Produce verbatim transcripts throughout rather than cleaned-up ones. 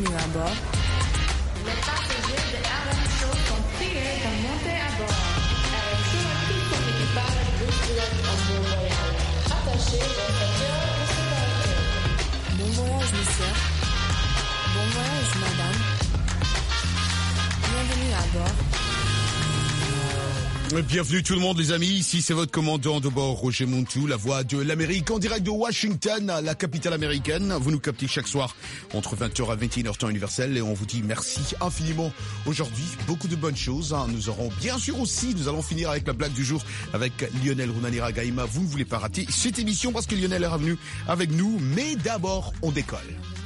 Bienvenue à bord. Les passagers de R M Show sont priés de monter à bord. R M Show et tout son équipage vous souhaitent un bon voyage. Attachez vos ceintures de sécurité. Bon voyage, monsieur. Bon voyage, madame. Bienvenue à bord. Bienvenue tout le monde les amis, ici c'est votre commandant de bord Roger Montou, la voix de l'Amérique en direct de Washington, la capitale américaine. Vous nous captez chaque soir entre vingt heures à vingt et une heures temps universel et on vous dit merci infiniment. Aujourd'hui, beaucoup de bonnes choses. Nous aurons bien sûr aussi, nous allons finir avec la blague du jour avec Lionel Runanira Gaïma. Vous ne voulez pas rater cette émission parce que Lionel est revenu avec nous, mais d'abord on décolle.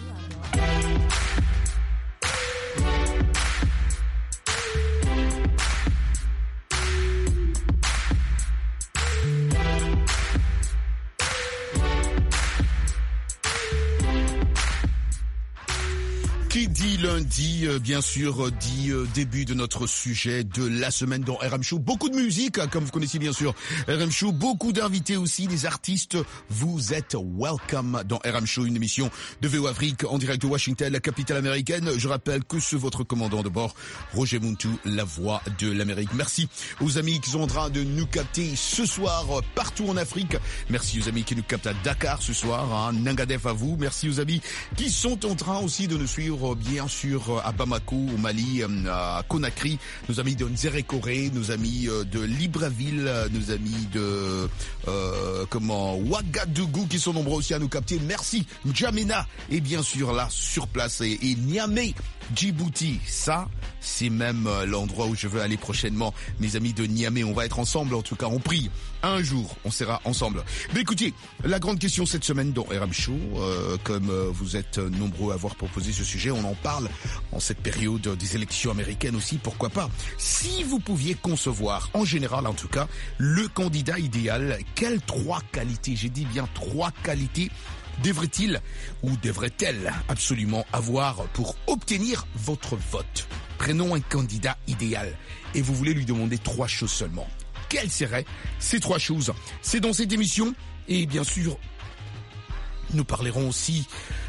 Qui dit lundi, euh, bien sûr, euh, dit euh, début de notre sujet de la semaine dans R M Show. Beaucoup de musique, hein, comme vous connaissez bien sûr R M Show. Beaucoup d'invités aussi, des artistes. Vous êtes welcome dans R M Show, une émission de V O Afrique en direct de Washington, la capitale américaine. Je rappelle que c'est votre commandant de bord, Roger Montou, la voix de l'Amérique. Merci aux amis qui sont en train de nous capter ce soir euh, partout en Afrique. Merci aux amis qui nous captent à Dakar ce soir, hein, Nangadef à vous. Merci aux amis qui sont en train aussi de nous suivre bien sûr à Bamako, au Mali, à Conakry, nos amis de Nzérékoré, nos amis de Libreville, nos amis de euh, comment Ouagadougou qui sont nombreux aussi à nous capter. Merci N'Djamena et bien sûr là sur place et, et Niamey, Djibouti. Ça, c'est même l'endroit où je veux aller prochainement. Mes amis de Niamey, on va être ensemble. En tout cas, on prie. Un jour, on sera ensemble. Mais écoutez, la grande question cette semaine dans R M Show, euh, comme euh, vous êtes nombreux à avoir proposé ce sujet, on en parle en cette période des élections américaines aussi, pourquoi pas. Si vous pouviez concevoir, en général en tout cas, le candidat idéal, quelles trois qualités, j'ai dit bien trois qualités, devrait-il ou devrait-elle absolument avoir pour obtenir votre vote? Prenons un candidat idéal et vous voulez lui demander trois choses seulement. Quelles seraient ces trois choses? C'est dans cette émission et bien sûr, nous parlerons aussi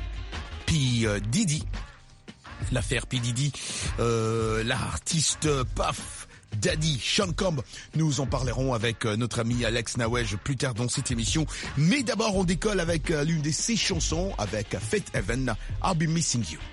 P. Diddy, l'affaire P. Diddy, euh, l'artiste Puff Daddy, Sean Combs. Nous en parlerons avec notre ami Alex Nawej plus tard dans cette émission. Mais d'abord, on décolle avec l'une de ses chansons avec Faith Heaven, I'll Be Missing You.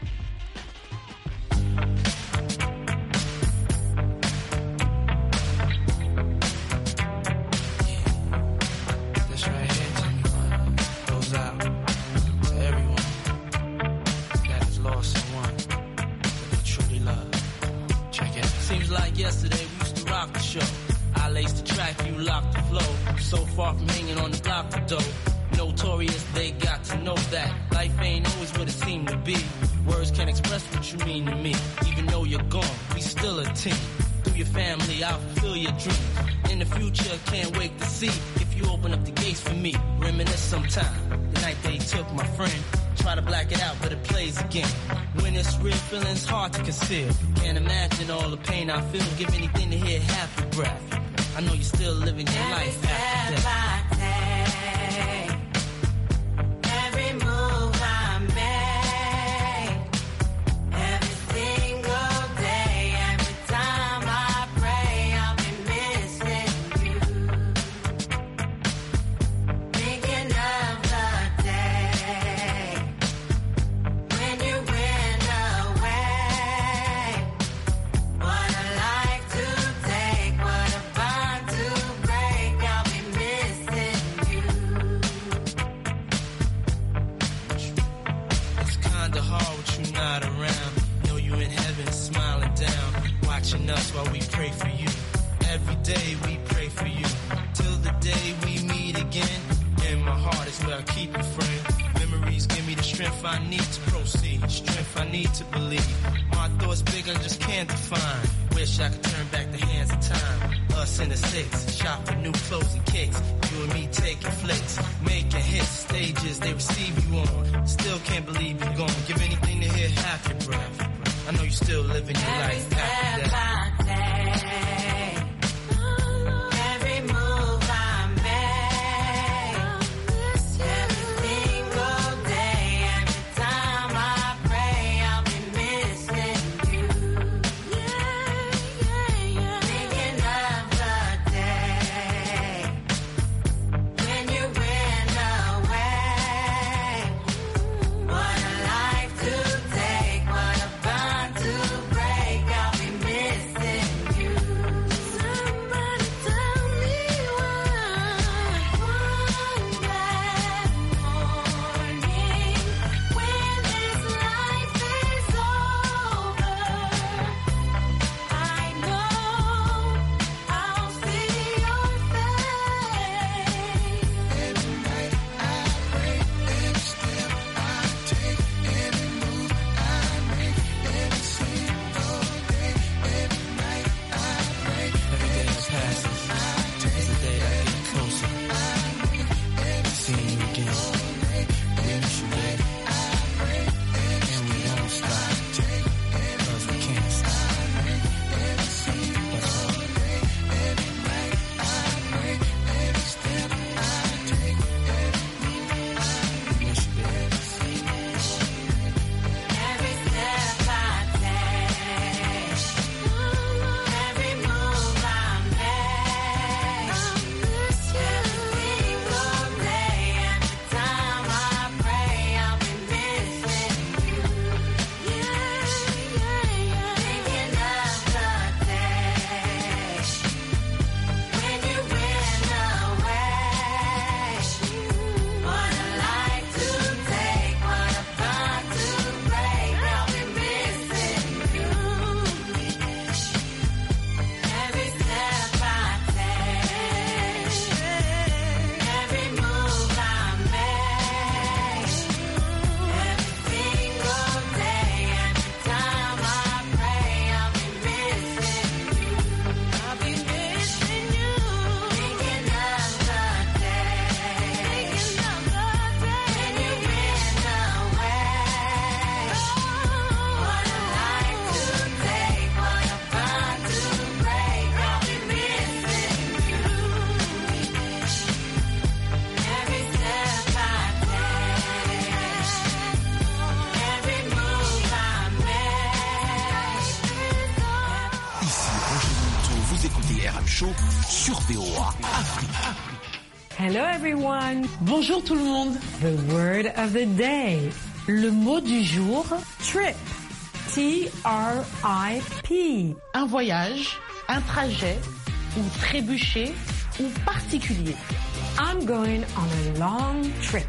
Yesterday we used to rock the show. I laced the track, you locked the flow. So far from hanging on the block of dough. Notorious, they got to know that life ain't always what it seemed to be. Words can't express what you mean to me. Even though you're gone, we still a team. Through your family, I'll fulfill your dreams. In the future, can't wait to see if you open up the gates for me. Reminisce sometime. The night they took my friend. Try to black it out, but it plays again. When it's real, feeling's hard to conceal. Can't imagine all the pain I feel. Give anything to hear half your breath. I know you're still living your Every life after step death. I take, every move I make, every single day, every time I pray, I'll be missing you. Thinking of the day when you went away. What a life to take, what a bond to break. I'll be missing you. It's kinda hard with you not around. Know you in heaven, smiling down, watching us while we pray for you. Every day we pray for you, till the day we meet again. In my heart is where I keep you, friend. Memories give me the strength I need to proceed, strength I need to believe. My thoughts big, I just can't define. Wish I could turn back the hands of time. Us in the six, shop for new clothes and kicks. You and me taking flicks, making hits, stages they receive you on. Still can't believe you're gone. Give anything to hear half your breath. I know you still living your Every life after step that. I take, every move I make, every single day, every time I pray, I'll be Vous écoutez R M Show sur V O A Afrique. Hello everyone. Bonjour tout le monde. The word of the day. Le mot du jour, trip. T R I P. Un voyage, un trajet, ou trébucher, ou particulier. I'm going on a long trip.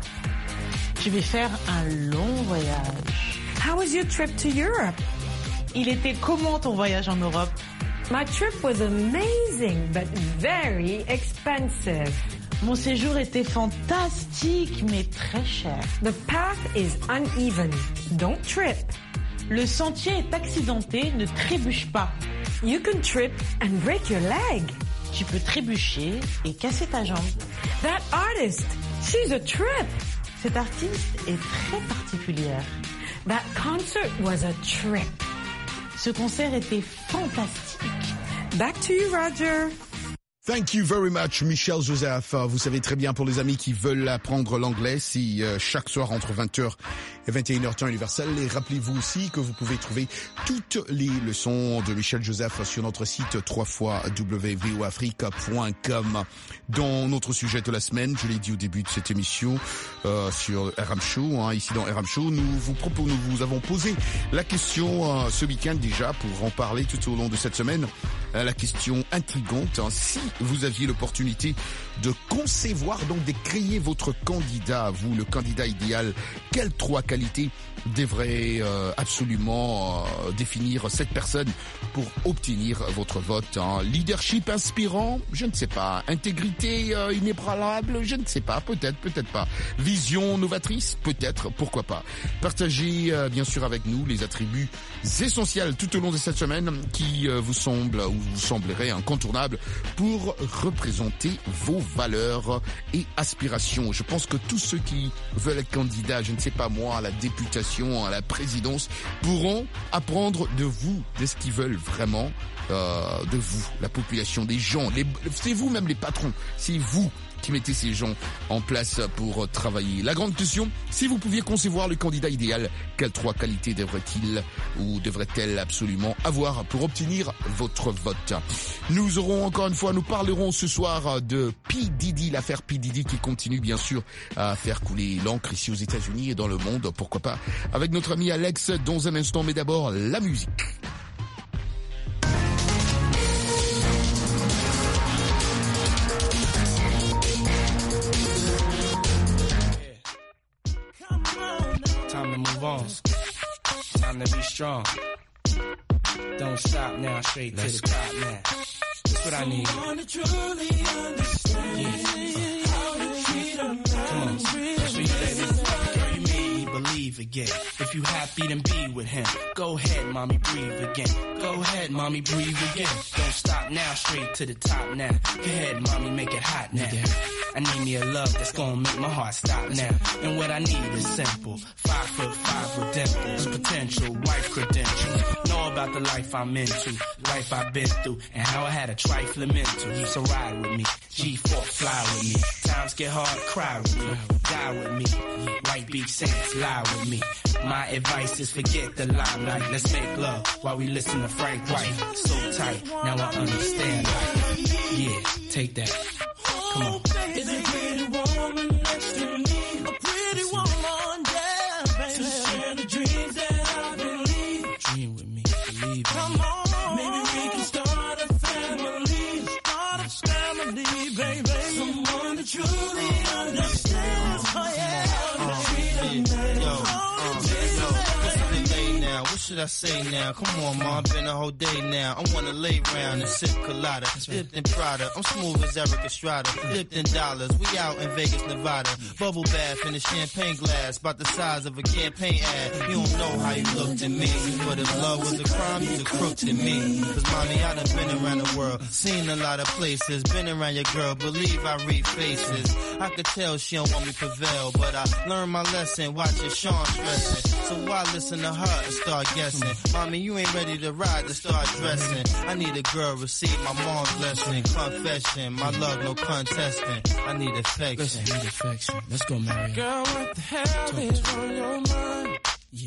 Je vais faire un long voyage. How was your trip to Europe? Il était comment ton voyage en Europe? My trip was amazing, but very expensive. Mon séjour était fantastique, mais très cher. The path is uneven. Don't trip. Le sentier est accidenté, ne trébuche pas. You can trip and break your leg. Tu peux trébucher et casser ta jambe. That artist, she's a trip. Cette artiste est très particulière. That concert was a trip. Ce concert était fantastique. Back to you, Roger. Thank you very much, Michel Joseph. Vous savez très bien, pour les amis qui veulent apprendre l'anglais, si euh, chaque soir entre vingt heures et vingt et une heures temps universel. Et rappelez-vous aussi que vous pouvez trouver toutes les leçons de Michel Joseph sur notre site w w w point v o afrique point com. Dans notre sujet de la semaine, je l'ai dit au début de cette émission euh, sur R M Show, hein, ici dans R M Show, nous vous proposons, nous vous avons posé la question euh, ce week-end déjà pour en parler tout au long de cette semaine. Euh, la question intrigante, hein, si vous aviez l'opportunité de concevoir, donc de créer votre candidat, vous, le candidat idéal, quelles trois qualités devraient euh, absolument euh, définir cette personne pour obtenir votre vote, hein? Leadership inspirant, je ne sais pas. Intégrité euh, inébranlable, je ne sais pas. Peut-être, peut-être pas. Vision novatrice, peut-être, pourquoi pas. Partagez euh, bien sûr avec nous les attributs essentiels tout au long de cette semaine qui euh, vous semblent ou vous sembleraient incontournables pour représenter vos valeurs et aspirations. Je pense que tous ceux qui veulent être candidats, je ne sais pas moi, à la députation, à la présidence, pourront apprendre de vous, de ce qu'ils veulent vraiment euh, de vous, la population, des gens. Les, c'est vous même les patrons, c'est vous qui mettez ces gens en place pour travailler. La grande question, si vous pouviez concevoir le candidat idéal, quelles trois qualités devrait-il ou devrait-elle absolument avoir pour obtenir votre vote? Nous aurons encore une fois, nous parlerons ce soir de P. Diddy, l'affaire P. Diddy qui continue bien sûr à faire couler l'encre ici aux États-Unis et dans le monde, pourquoi pas, avec notre ami Alex dans un instant, mais d'abord la musique. Time to move on. Time to be strong. Don't stop now, straight Let's to the top now. That's what I need. Yeah. Uh. Come on. That's what you baby. Girl, you made me believe again. If you happy, then be with him. Go ahead, mommy, breathe again. Go ahead, mommy, breathe again. Don't stop now, straight to the top now. Go ahead, mommy, make it hot now. I need me a love that's gonna make my heart stop now. And what I need is simple. Five foot five with dimples, potential wife credentials. Know about the life I'm into, life I've been through, and how I had a trifling mental. So ride with me, G four fly with me. Times get hard, cry with me, die with me. White beach saints, lie with me. My advice is forget the limelight. Let's make love while we listen to Frank White. So tight, now I understand life. Yeah, take that. Come on. Is a pretty woman next to me? A pretty woman, yeah, baby. To share the dreams that I believe. Dream with me, believe me. Come on, maybe we can start a family. Start a family, baby. Someone that truly understands. Oh yeah, freedom, man. Yo, uh, yo, what's the day now? What should I say now? Come on, ma, been a whole day now. I wanna lay round and sip colada, dipped in Prada. I'm smooth as Eric Estrada, dipped in dollars. We out in Vegas, Nevada. Bubble bath in a champagne glass, about the size of a campaign ad. You don't know how you looked at me, but if love was a crime, you's a crook to me. Cause mommy, I done been around the world, seen a lot of places, been around your girl, believe I read faces. I could tell she don't want me prevail, but I learned my lesson, watching Sean stressing. So why listen to her and start guessing? Mommy, you ain't ready to ride to start dressing. I need a girl, receive my mom's blessing. Confession, my love, no contesting. I need affection. Listen, need affection. Let's go, Mary. Girl, what the hell Talk is to on your mind? Yeah,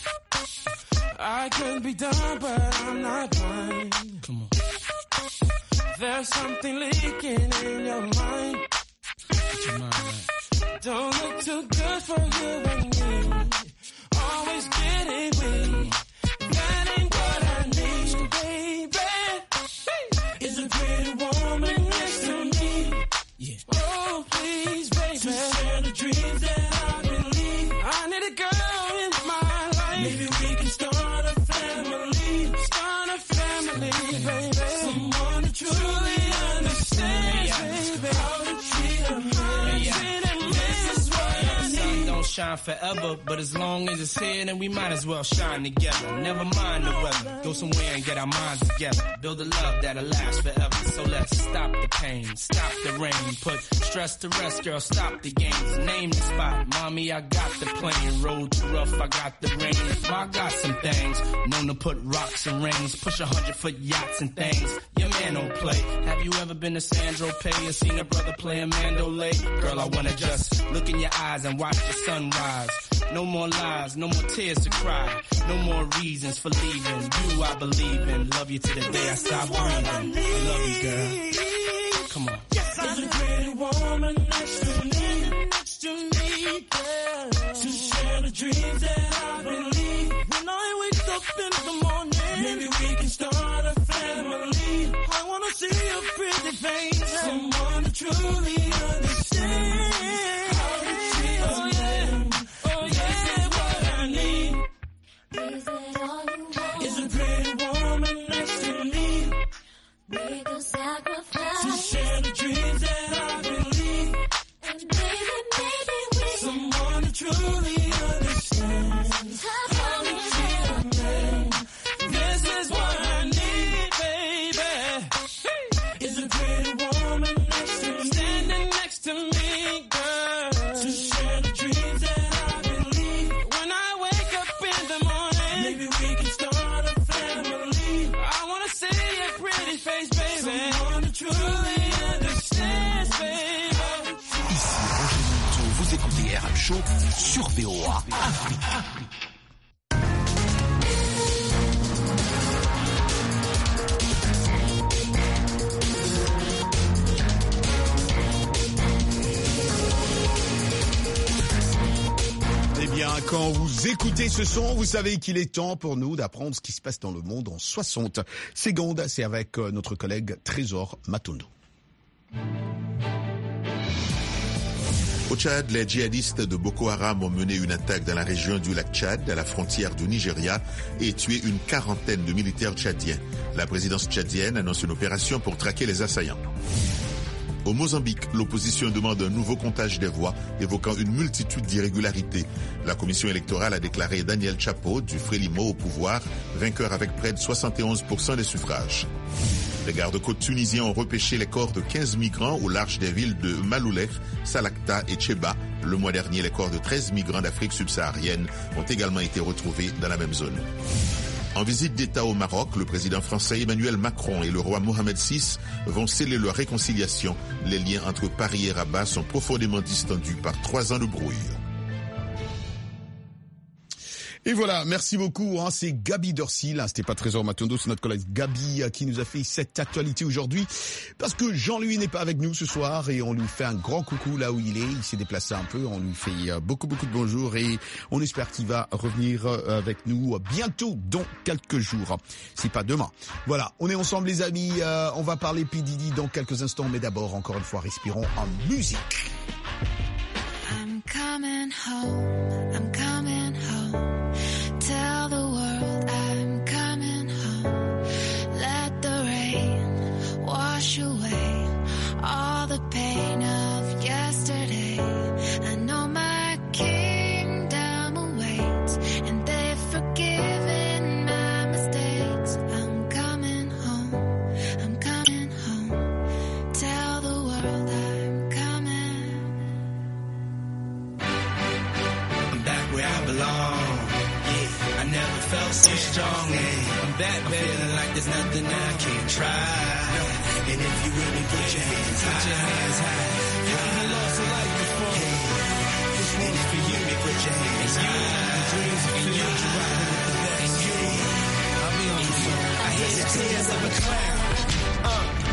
I could be done, but I'm not blind. come on. There's something leaking in your mind. Don't look too good for you and me. Always getting weak. That ain't what I need, baby. Is a pretty woman next to me. Yeah. Oh, please, baby. To share the dreams that I believe. I need a girl in my life. Maybe we can start a family. Start a family, baby. Someone to truly understand, baby. How to treat a man. Treat a man. This is what I need. Sun don't shine forever, but as long as it's here, then we might as well shine together. Never mind the weather. Go somewhere and get our minds together. Build a love that'll last forever. So let's stop the pain, stop the rain. Put stress to rest, girl, stop the games. Name the spot, mommy, I got the plane. Road too rough, I got the rain. I got some things, known to put rocks and rings. Push a hundred foot yachts and things. Your man don't play. Have you ever been to Sandro Pay or seen a brother play a Mandolay? Girl, I wanna just look in your eyes and watch the sunrise. No more lies, no more tears to cry. No more reasons for leaving. You I believe in. Love you to the day I stop breathing. I love you, girl. Come on. Yes, I'm a pretty woman next to me, next to me, girl. To share the dreams that I believe. When I wake up in the morning, maybe we can start a family. I wanna see your pretty face, someone to truly understand. How to treat a man. Oh yeah, what I need. Is it all you want? Is a pretty woman next to me. Make a sacrifice. To share the dreams that I believe. And maybe, maybe we Someone to truly understand. how to treat a man. This is what I need, baby. Is a pretty woman next to me, standing next to me, girl. To share the dreams that I believe. When I wake up in the morning, maybe we can start a family. I wanna see your pretty face, baby. Someone to truly understand, baby. Ici Roger Minto, vous écoutez R M Show sur V O A. Eh bien, quand vous écoutez ce son, vous savez qu'il est temps pour nous d'apprendre ce qui se passe dans le monde en soixante secondes. C'est avec euh, notre collègue Trésor Matondo. Au Tchad, les djihadistes de Boko Haram ont mené une attaque dans la région du lac Tchad, à la frontière du Nigeria, et tué une quarantaine de militaires tchadiens. La présidence tchadienne annonce une opération pour traquer les assaillants. Au Mozambique, l'opposition demande un nouveau comptage des voix, évoquant une multitude d'irrégularités. La commission électorale a déclaré Daniel Chapo du Frélimo au pouvoir, vainqueur avec près de soixante et onze pour cent des suffrages. Les gardes-côtes tunisiens ont repêché les corps de quinze migrants au large des villes de Maloulech, Salakta et Tcheba. Le mois dernier, les corps de treize migrants d'Afrique subsaharienne ont également été retrouvés dans la même zone. En visite d'État au Maroc, le président français Emmanuel Macron et le roi Mohamed six vont sceller leur réconciliation. Les liens entre Paris et Rabat sont profondément distendus par trois ans de brouille. Et voilà, merci beaucoup. Hein, c'est Gabi Dorcy, là, c'était pas Trésor Matondo, c'est notre collègue Gabi qui nous a fait cette actualité aujourd'hui. Parce que Jean-Louis n'est pas avec nous ce soir et on lui fait un grand coucou là où il est. Il s'est déplacé un peu, on lui fait beaucoup beaucoup de bonjour et on espère qu'il va revenir avec nous bientôt, dans quelques jours. C'est pas demain. Voilà, on est ensemble les amis. Euh, on va parler P. Diddy dans quelques instants, mais d'abord, encore une fois, respirons en musique. I'm coming home, I'm coming home. Tell the world I'm coming home. Let the rain wash away all the pain of yesterday. I know my kingdom awaits, and they've forgiven my mistakes. I'm coming home, I'm coming home. Tell the world I'm coming. I'm back where I belong. I never felt so strong, and I'm back, I'm feeling like there's nothing I can't try. And if you really put your hands high, put your hands high. You ever lost a life before? Hey, this one's for you. Put your hands high. The dreams are for you. You're riding with the best. You, I'll be on the phone. I hate the tears of a clown. Uh, I hate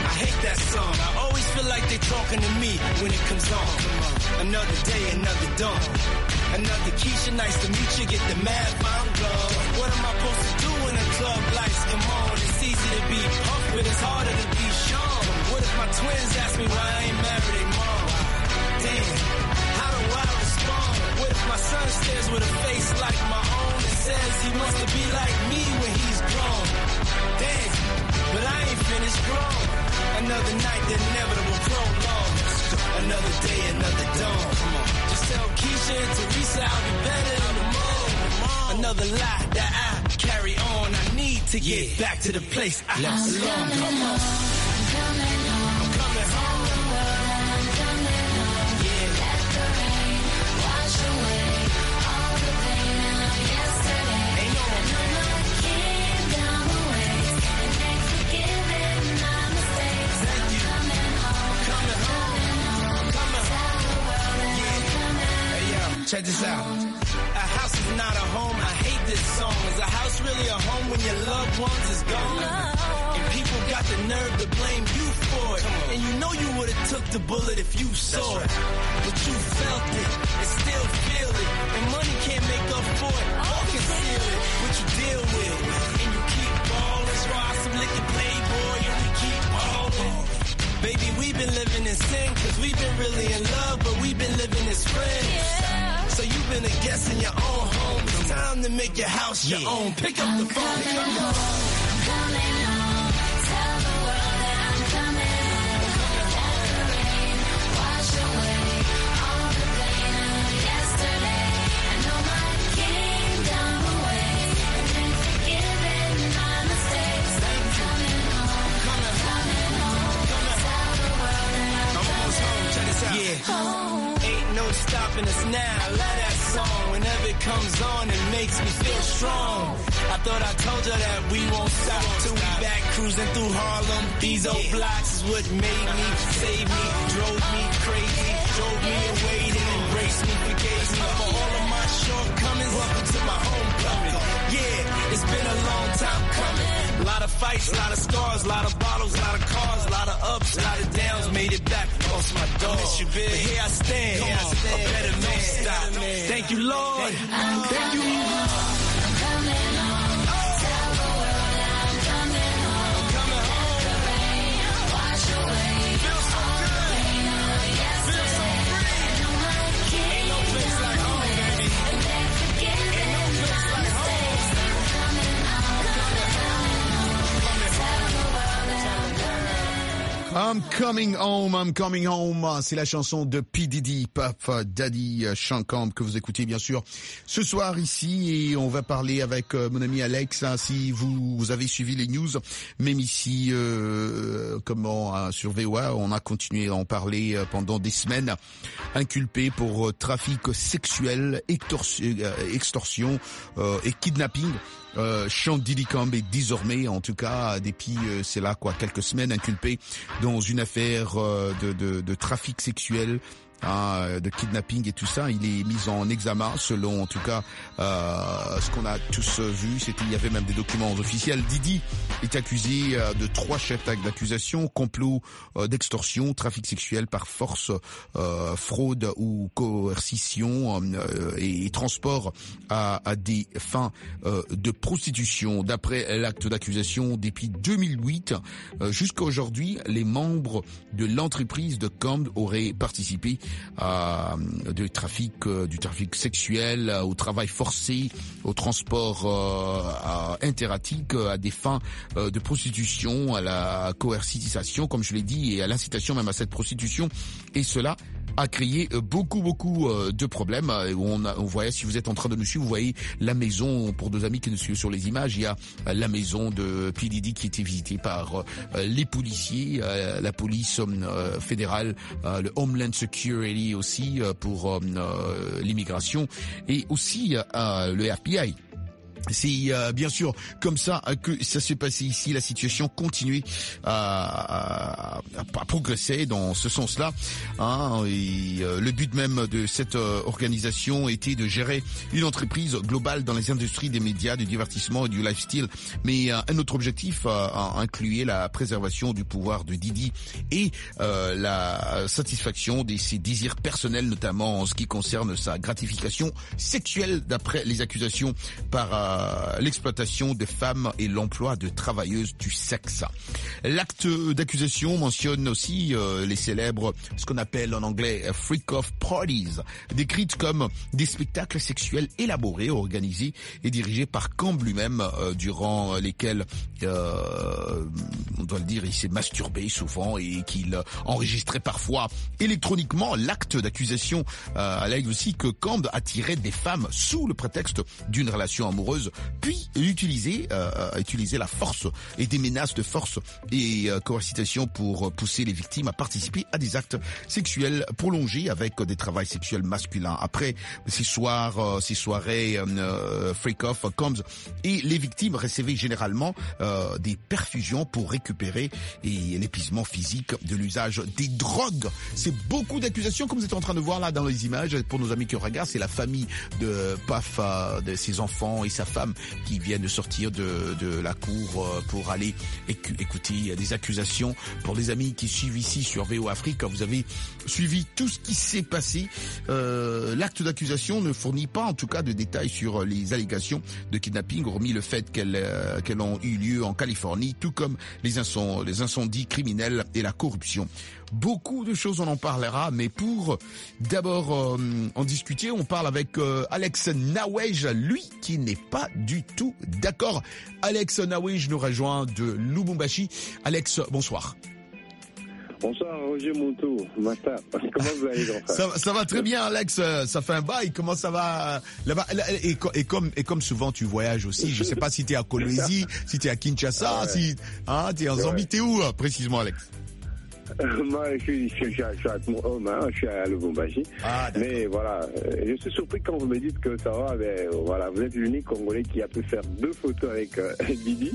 that song. I always feel like they talking to me when it comes on. Another day, another dawn. Another Keisha, nice to meet you. Get the math, I'm gone. What am I supposed to do when the club lights come on? It's easy to be pumped, but it's harder to be Sean. What if my twins ask me why I ain't married their mom? Damn, how do I respond? What if my son stares with a face like my own and says he wants to be like me when he's grown? Damn, but I ain't finished grown. Another night, the inevitable prolong. Another day, another dawn. Just tell Keisha and Teresa I'll be better in the morning. Another lie that I carry on. I need to get yeah. back to the place I belong. I'm coming home. I'm coming home. I'm coming home. Tell the world I'm coming home. Yeah. Let the rain wash away all the pain of yesterday. Ain't no more I know my kingdom awaits, and thanks for giving my mistakes. Thank I'm you. coming home. Coming home. Coming home. Coming home. Tell the world that I'm coming. Hey yo, check this out. A house is not a home. I hate this song. Is a house really a home when your loved ones is gone? And people got the nerve to blame you for it. And you know you would have took the bullet if you saw it. But you felt it and still feel it. And money can't make up for it or conceal it. What you deal with. And you keep ballin'. Try some liquor playboy and we keep ballin'. Baby, we've been living in sin cause we've been really in love, but we've been living as friends. So you've been a guest in your own home. It's time to make your house your yeah. own. Pick up the phone. Pick up the phone. I'm coming home. Tell the world that I'm coming home. Let the rain wash away all the pain of yesterday. I know my kingdom awaits, and thanks for giving my mistakes. I'm coming home. Coming home. Coming home. Coming home. Tell the world that I'm I'm almost home. Check this out. coming Yeah. home. Ain't no stopping us now. I love that song. Whenever it comes on, it makes me feel strong. I thought I told you that we won't stop till we back cruising through Harlem. These old blocks is what made me, saved me, drove me crazy, drove me away, then embraced me, forgave me for all of my shortcomings. Welcome to my homecoming. Yeah, it's been a long time coming. A lot of fights, a lot of scars, a lot of bottles, a lot of cars, a lot of ups, a lot of downs. Made it back, lost my dog. Miss you, big. But here I stand, here I stand. A better man. Stop. Thank you, Lord. Thank you. I'm coming home. Tell the world that I'm coming home. Coming home. The rain wash away Feel so all the good. pain of Feel so yesterday. free. I know my Ain't no place like home, baby. and thanks for giving Ain't no place my like home. mistakes. I'm coming home. Coming home. Tell the world that I'm coming home. I'm coming home, I'm coming home. C'est la chanson de P. Diddy, Puff Daddy, Sean Camp, que vous écoutez bien sûr ce soir ici. Et on va parler avec euh, mon ami Alex. Hein, si vous, vous avez suivi les news, même ici, euh, comment euh, sur V O A, on a continué à en parler euh, pendant des semaines. Inculpé pour euh, trafic sexuel, extorsion, euh, extorsion euh, et kidnapping. Euh, Sean Diddy Camp est désormais, en tout cas, depuis euh, c'est là quoi, quelques semaines, inculpé dans une affaire euh, de, de, de trafic sexuel, hein, de kidnapping et tout ça. Il est mis en examen, selon en tout cas euh, ce qu'on a tous vu. C'était, il y avait même des documents officiels. Diddy est accusé euh, de trois chefs d'accusation: complot euh, d'extorsion, trafic sexuel par force, euh, fraude ou coercition euh, et, et transport à, à des fins euh, de prostitution. D'après l'acte d'accusation, depuis deux mille huit euh, jusqu'à aujourd'hui, les membres de l'entreprise de Camp auraient participé à de trafic, euh, du trafic sexuel, euh, au travail forcé, au transport euh, interétatique, à des fins euh, de prostitution, à la coercitisation, comme je l'ai dit, et à l'incitation même à cette prostitution. Et cela a créé beaucoup, beaucoup de problèmes. On, a, on voyait, si vous êtes en train de nous suivre, vous voyez la maison, pour nos amis qui nous suivent sur les images, il y a la maison de P. Diddy qui était visitée par les policiers, la police fédérale, le Homeland Security aussi pour l'immigration, et aussi le F B I. C'est euh, bien sûr comme ça euh, que ça s'est passé ici. La situation continue à, à, à progresser dans ce sens-là. Hein, et euh, le but même de cette euh, organisation était de gérer une entreprise globale dans les industries des médias, du divertissement et du lifestyle. Mais euh, un autre objectif euh, incluait la préservation du pouvoir de Didi et euh, la satisfaction de ses désirs personnels, notamment en ce qui concerne sa gratification sexuelle, d'après les accusations par euh, l'exploitation des femmes et l'emploi de travailleuses du sexe. L'acte d'accusation mentionne aussi euh, les célèbres, ce qu'on appelle en anglais euh, freak-off parties, décrites comme des spectacles sexuels élaborés, organisés et dirigés par Camp lui-même, euh, durant lesquels, euh, on doit le dire, il s'est masturbé souvent et qu'il enregistrait parfois électroniquement. L'acte d'accusation euh, allègue aussi que Camp attirait des femmes sous le prétexte d'une relation amoureuse, puis utiliser, euh, utiliser la force et des menaces de force et euh, coercitation pour pousser les victimes à participer à des actes sexuels prolongés avec des travails sexuels masculins. Après ces soirs, euh, ces soirées euh, freak-off, Combs et les victimes recevaient généralement euh, des perfusions pour récupérer et l'épuisement physique de l'usage des drogues. C'est beaucoup d'accusations, comme vous êtes en train de voir là dans les images. Pour nos amis qui regardent, c'est la famille de Paf, euh, de ses enfants et sa femme qui viennent de sortir de, de la cour pour aller éc- écouter des accusations. Pour les amis qui suivent ici sur V O Afrique, vous avez suivi tout ce qui s'est passé. Euh, l'acte d'accusation ne fournit pas en tout cas de détails sur les allégations de kidnapping, hormis le fait qu'elles, euh, qu'elles ont eu lieu en Californie, tout comme les, incend- les incendies criminels et la corruption. Beaucoup de choses, on en parlera, mais pour d'abord euh, en discuter, on parle avec euh, Alex Nawej, lui qui n'est pas du tout d'accord. Alex Nawej nous rejoint de Lubumbashi. Alex, bonsoir. Bonsoir Roger Monteau, matin. Comment vous allez, grand frère? ça, ça va très bien, Alex. Ça fait un bail. Comment ça va là-bas? Et, et comme et comme souvent tu voyages aussi. Je sais pas si t'es à Kolwezi, si t'es à Kinshasa, ah ouais. si hein, t'es en Zambie. Ouais. T'es où précisément, Alex? Moi, je suis, je, suis, je, suis à mon home, hein, je suis à Lubumbashi. Ah, mais voilà, je suis surpris quand vous me dites que ça va. Mais voilà, vous êtes l'unique Congolais qui a pu faire deux photos avec euh, Didi.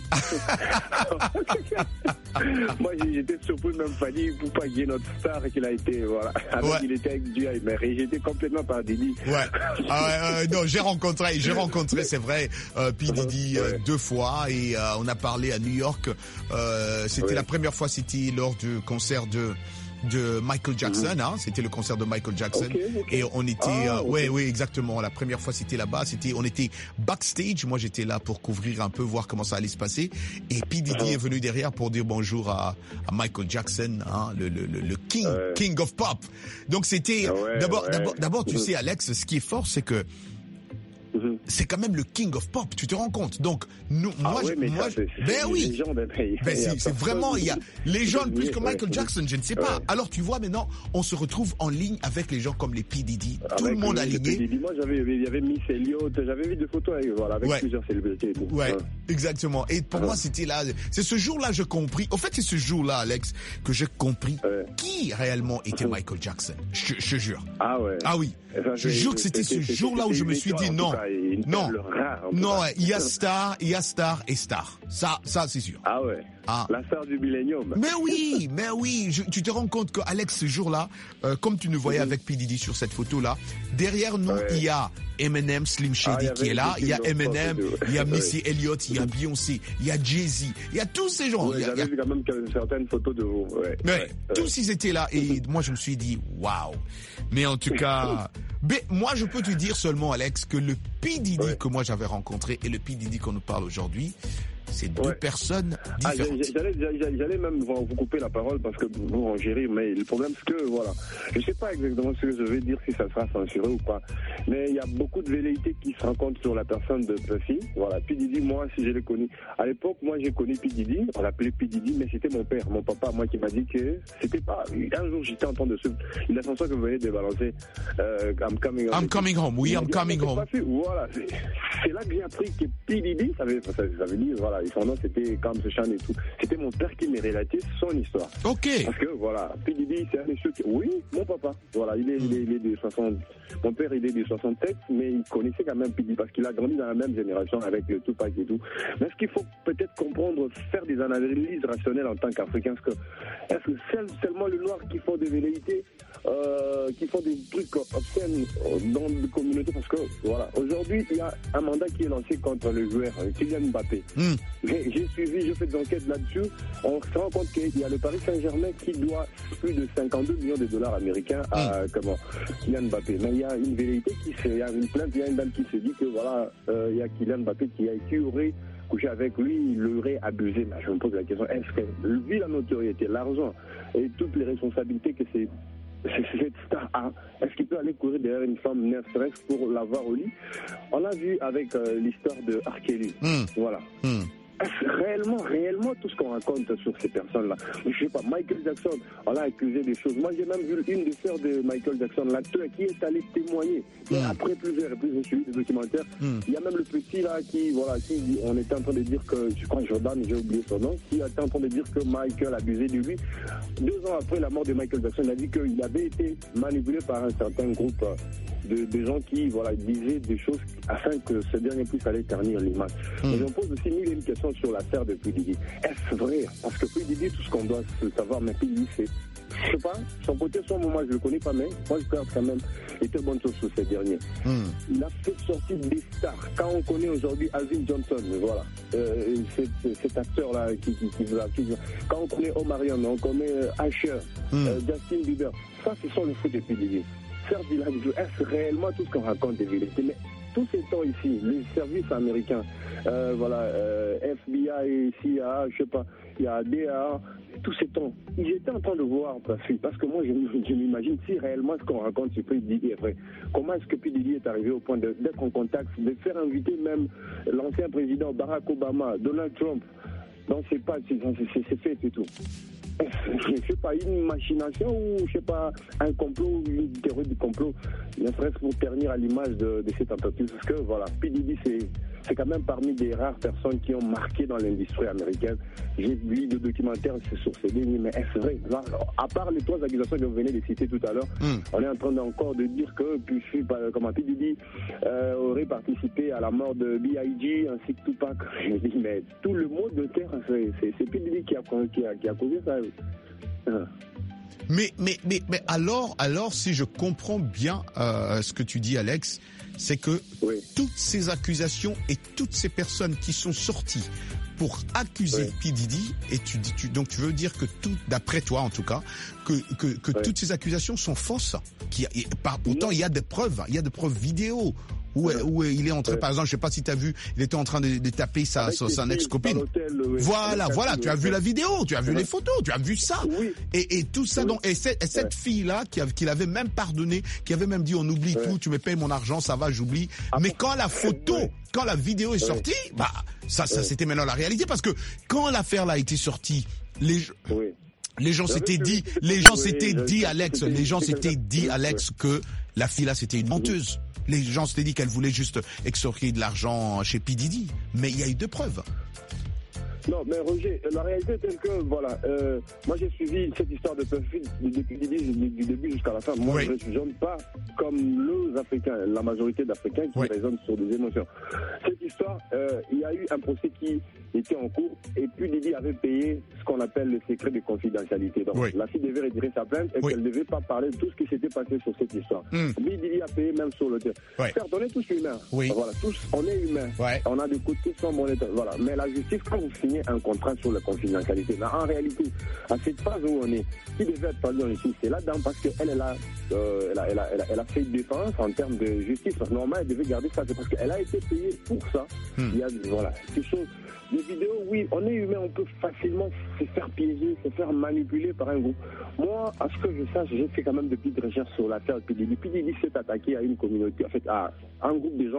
Moi, j'étais surpris, même Fanny, pour pas qu'il y ait notre star qu'il a été, voilà. Avec, ouais. Il était avec Dieu, mais j'étais complètement par Didi. Ouais. Ah ouais, euh, non, j'ai rencontré, j'ai rencontré, c'est vrai, euh, P. Didi euh, ouais. deux fois et euh, on a parlé à New York. Euh, c'était ouais. la première fois, c'était lors du concert de de Michael Jackson, mm-hmm. hein, c'était le concert de Michael Jackson, okay, okay. Et on était, ah, euh, okay. ouais, ouais, exactement. La première fois, c'était là-bas, c'était, on était backstage. Moi, j'étais là pour couvrir un peu, voir comment ça allait se passer. Et P. Diddy uh-huh. est venu derrière pour dire bonjour à, à Michael Jackson, hein, le, le, le king, ouais. king of pop. Donc c'était ouais, d'abord, ouais. d'abord, d'abord, tu mm-hmm. sais, Alex, ce qui est fort, c'est que Mm-hmm. c'est quand même le king of pop, tu te rends compte. Donc nous, ah moi, oui, je, moi, c'est, c'est, ben oui, ben c'est, c'est vraiment, il y a les gens plus que Michael ouais. Jackson, je ne sais pas. Ouais. Alors tu vois, maintenant, on se retrouve en ligne avec les gens comme les P. Diddy, avec tout le monde aligné. Moi, j'avais, il y avait Miss Elliott, j'avais vu des photos avec, voilà, avec ouais. plusieurs célébrités. Donc, ouais, ouais, exactement. Et pour ouais. moi, c'était là, c'est ce jour-là, j'ai compris. En fait, c'est ce jour-là, Alex, que j'ai compris ouais. qui réellement était ouais. Michael Jackson. Je, je jure. Ah ouais. Ah oui. Ça, je jure que c'était ce jour-là où je me suis dit non, non, non, il y a star, il y a star et star. Ça, ça c'est sûr. Ah ouais. Ah. La star du millénium. Mais oui, mais oui. Je, tu te rends compte que Alex, ce jour-là, euh, comme tu nous voyais mm-hmm. avec P. Diddy sur cette photo-là, derrière nous, ouais. il y a Eminem, Slim Shady ah, qui est là, il y a Eminem, il y a Missy Elliott, il y a Beyoncé, il y a Jay-Z, il y a tous ces gens. Ouais, il y a, j'avais il y a... vu quand même certaines photos de vous. Ouais. Mais ouais. tous ils étaient là et moi je me suis dit waouh. Mais en tout cas, mais moi je peux te dire seulement, Alex, que le P. Diddy ouais. que moi j'avais rencontré et le P. Diddy qu'on nous parle aujourd'hui, c'est deux ouais. personnes différentes. Ah, j'allais, j'allais, j'allais même vous couper la parole parce que vous en gérez, mais le problème c'est que, voilà, je sais pas exactement ce que je vais dire, si ça sera censuré ou pas, mais il y a beaucoup de velléités qui se rencontrent sur la personne de Puffy. Voilà, P. Diddy, moi, si je l'ai connu, à l'époque, moi j'ai connu P. Diddy, on l'appelait P. Diddy, mais c'était mon père, mon papa, moi qui m'a dit que c'était pas, un jour j'étais en train de suivre la chanson que vous venez de balancer, euh, I'm coming home. I'm coming home, oui, I'm coming home. Voilà, c'est, c'est là que j'ai appris que P. Diddy, ça veut, ça, ça veut dire, voilà, voilà, son nom c'était Kamsechan et tout. C'était mon père qui me relatait son histoire. Ok. Parce que voilà, P. Diddy, c'est un des ceux qui... Oui, mon papa. Voilà, il est, il est, il est de soixante... Mon père, il est de soixante-sept, mais il connaissait quand même P. Diddy parce qu'il a grandi dans la même génération avec le Tupac et tout. Mais est-ce qu'il faut peut-être comprendre, faire des analyses rationnelles en tant qu'Africain? Est-ce que, est-ce que c'est seulement le noir qui font des velléités, euh, qui font des trucs obscènes dans les communautés? Parce que, voilà, aujourd'hui, il y a un mandat qui est lancé contre le joueur Kylian Mbappé. Mm. J'ai, j'ai suivi, j'ai fait des enquêtes là-dessus. On se rend compte qu'il y a le Paris Saint-Germain qui doit plus de cinquante-deux millions de dollars américains à, mm. comment, Kylian Mbappé. Mais il y a une velléité qui se, il y a une plainte, il y a une dame qui se dit que, voilà, euh, il y a Kylian Mbappé qui, a, qui aurait couché avec lui, il l'aurait abusé. Mais je me pose la question, est-ce que, vu la notoriété, l'argent et toutes les responsabilités que c'est cette star a, est-ce qu'il peut aller courir derrière une femme nerveuse pour l'avoir au lit? On a vu avec euh, l'histoire de R. Kelly. Mm. Voilà. Mm. Est-ce réellement, réellement tout ce qu'on raconte sur ces personnes-là? Je sais pas, Michael Jackson, on l'a accusé des choses. Moi, j'ai même vu une des sœurs de Michael Jackson, l'acteur, qui est allé témoigner. Mm. Après plusieurs reprises, j'ai suivi des documentaires. Mm. Il y a même le petit là qui, voilà, qui, on était en train de dire que, je crois Jordan, j'ai oublié son nom, qui était en train de dire que Michael abusait de lui. Deux ans après la mort de Michael Jackson, il a dit qu'il avait été manipulé par un certain groupe de, de gens qui, voilà, disaient des choses afin que ce dernier puisse aller ternir l'image. Mm. Mais on pose aussi mille et une questions sur l'affaire de P. Diddy. Est-ce vrai? Parce que P. Diddy, tout ce qu'on doit savoir, mais P. Diddy, c'est, je sais pas, son côté, son moment, je le connais pas, mais moi, je garde quand même des très bonnes choses sur ces derniers. Mm. Il a fait sortir des stars. Quand on connaît aujourd'hui Alvin Johnson, voilà, euh, cet, cet acteur-là qui, qui, qui, qui, quand on connaît Omarion, on connaît Usher, mm. euh, Justin Bieber, ça, ce sont les fautes de P. Diddy. Certes, il a dit, est-ce réellement tout ce qu'on raconte des vérités? Mais tous ces temps ici, les services américains, euh, voilà, euh, F B I, C I A, je sais pas, il y a D A, tous ces temps, ils étaient en train de voir parce que moi je, je m'imagine si réellement ce qu'on raconte sur P. Diddy est vrai. Comment est-ce que P. Diddy est arrivé au point de, d'être en contact, de faire inviter même l'ancien président Barack Obama, Donald Trump, dans ses pas, c'est, c'est, c'est fait et tout. Je sais pas, une machination ou je sais pas, un complot, une théorie du complot, ne serait-ce pour ternir à l'image de, de cette entreprise. Parce que voilà, P. Diddy, c'est, c'est quand même parmi des rares personnes qui ont marqué dans l'industrie américaine. J'ai vu des documentaires sur ces lignes, mais est-ce vrai? Alors, à part les trois accusations que vous venez de citer tout à l'heure, mm. on est en train encore de dire que comment P. Diddy euh, aurait participé à la mort de B I G ainsi que Tupac. Je me dis, mais tout le monde de terre, c'est, c'est, c'est P. Diddy qui a, qui a, qui a causé ça. Mais, mais, mais, mais alors, alors, si je comprends bien euh, ce que tu dis, Alex, c'est que oui. toutes ces accusations et toutes ces personnes qui sont sorties pour accuser oui. P. Diddy, et tu, tu, donc tu veux dire que tout, d'après toi en tout cas, que, que, que oui. toutes ces accusations sont fausses. Qui, et, par, pourtant, il y a des preuves, il y a des preuves vidéo. Où, ouais. où il est en train, ouais. par exemple, je sais pas si tu as vu, il était en train de, de taper sa, sa, sa ex-copine. Oui. Voilà, voilà, tu as vu la vidéo, tu as vu ouais. les photos, tu as vu ça. Oui. Et, et tout ça, oui. donc, et, cette, et cette ouais. fille-là, qui, qui l'avait même pardonné, qui avait même dit, on oublie ouais. tout, tu me payes mon argent, ça va, j'oublie. Ah, mais quand la photo, ouais. quand la vidéo est sortie, ouais. bah, ça, ça, ouais. c'était maintenant la réalité, parce que quand l'affaire là a été sortie, les, oui. les gens s'étaient dit, les gens s'étaient dit, Alex, les gens s'étaient dit, Alex, que la fille là, c'était une menteuse. Les gens s'étaient dit qu'elle voulait juste extorquer de l'argent chez P. Diddy. Mais il y a eu deux preuves. Non, mais Roger, la réalité est telle que, voilà, euh, moi j'ai suivi cette histoire de Puffy depuis du, du début jusqu'à la fin. Moi, oui. je ne raisonne pas comme les Africains, la majorité d'Africains qui oui. raisonnent sur des émotions. Cette histoire, euh, il y a eu un procès qui était en cours et puis Diddy avait payé ce qu'on appelle le secret de confidentialité. Donc, oui. la fille devait retirer sa plainte et oui. qu'elle ne devait pas parler de tout ce qui s'était passé sur cette histoire. Mm. Lui, Diddy a payé même sur le terrain. Oui. Certes, on est tous humains. Oui. Voilà, tous, on est humains. Oui. On a des côtés sans monétaire. Voilà. Mais la justice, quand vous signez un contrat sur la confidentialité, mais en réalité, à cette phase où on est, qui devait être parlé en justice, c'est là-dedans parce qu'elle elle a, euh, elle, a, elle, a, elle, a, elle a fait défense en termes de justice. Parce que normalement, elle devait garder ça. C'est parce qu'elle a été payée pour ça. Mm. Il y a, voilà, quelque chose. Les vidéos, oui, on est humain, on peut facilement se faire piéger, se faire manipuler par un groupe. Moi, à ce que je sache, j'ai fait quand même depuis des recherches sur l'affaire P. Diddy. P. Diddy s'est attaqué à une communauté, en fait, à un groupe de gens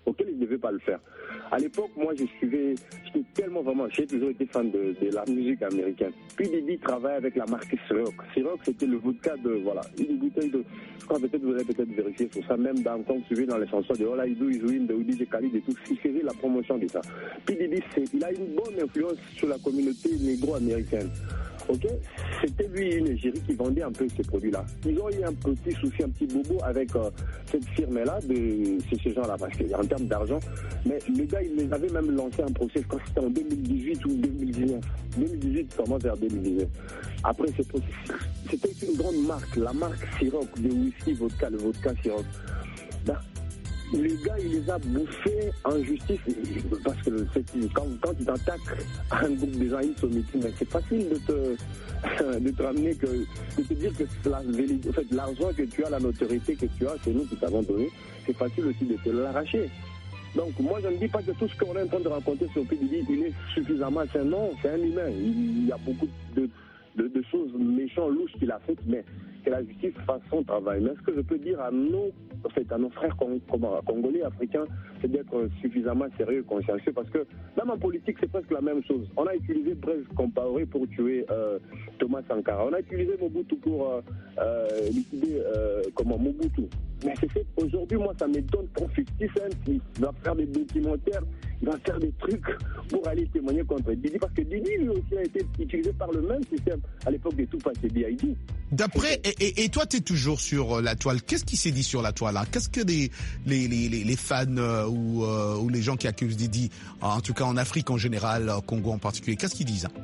auquel il ne devait pas le faire. À l'époque, moi, je suivais, j'étais tellement vraiment, j'ai toujours été fan de, de la musique américaine. Puis Didi travaille avec la marque Ciroc. Ciroc, c'était le vodka de, voilà, une bouteille de, je crois peut-être vous allez peut-être vérifier sur ça, même dans, quand tu vis dans les chansons de All I Do Is Win, de D J Khalid et tout, il faisait la promotion de ça. Puis Didi, il a une bonne influence sur la communauté négro-américaine. Ok, c'était lui une égérie qui vendait un peu ces produits-là. Ils ont eu un petit souci, un petit bobo avec euh, cette firme-là, de c'est ces gens-là, parce qu'en termes d'argent, mais le gars, il les avait même lancé un procès quand c'était en deux mille dix-huit ou deux mille dix-neuf. deux mille dix-huit, comment vers deux mille dix-neuf. Après, c'était une grande marque, la marque Ciroc, de whisky, vodka, le vodka Ciroc. Ben, le gars, il les a bouffés en justice parce que quand, quand tu t'attaques à un groupe de gens, ils sont meeting, c'est facile de te, de te ramener, que, de te dire que la, en fait, l'argent que tu as, la notoriété que tu as, c'est nous qui t'avons donné, c'est facile aussi de te l'arracher. Donc moi je ne dis pas que tout ce qu'on est en train de raconter sur P. Diddy, il est suffisamment sain. Non, c'est un humain. Il y a beaucoup de, de, de choses méchantes, louches qu'il a faites, mais que la justice fasse son travail. Mais ce que je peux dire à nos, en fait, à nos frères cong congolais, africains, c'est d'être suffisamment sérieux et consciencieux, parce que même en politique, c'est presque la même chose. On a utilisé Blaise Compaoré pour tuer euh, Thomas Sankara. On a utilisé Mobutu pour euh, euh, liquider euh, comment, Mobutu. Mais c'est fait aujourd'hui, moi, ça m'étonne pour cinquante Cent, il va faire des documentaires, il va faire des trucs pour aller témoigner contre Didi, parce que Didi, lui aussi, a été utilisé par le même système à l'époque de Tupac et B I G. D'après, et, et, et toi, tu es toujours sur la toile. Qu'est-ce qui s'est dit sur la toile, hein? Qu'est-ce que les, les, les, les fans euh, ou, euh, ou les gens qui accusent Didi, en tout cas en Afrique en général, au Congo en particulier, qu'est-ce qu'ils disent, hein?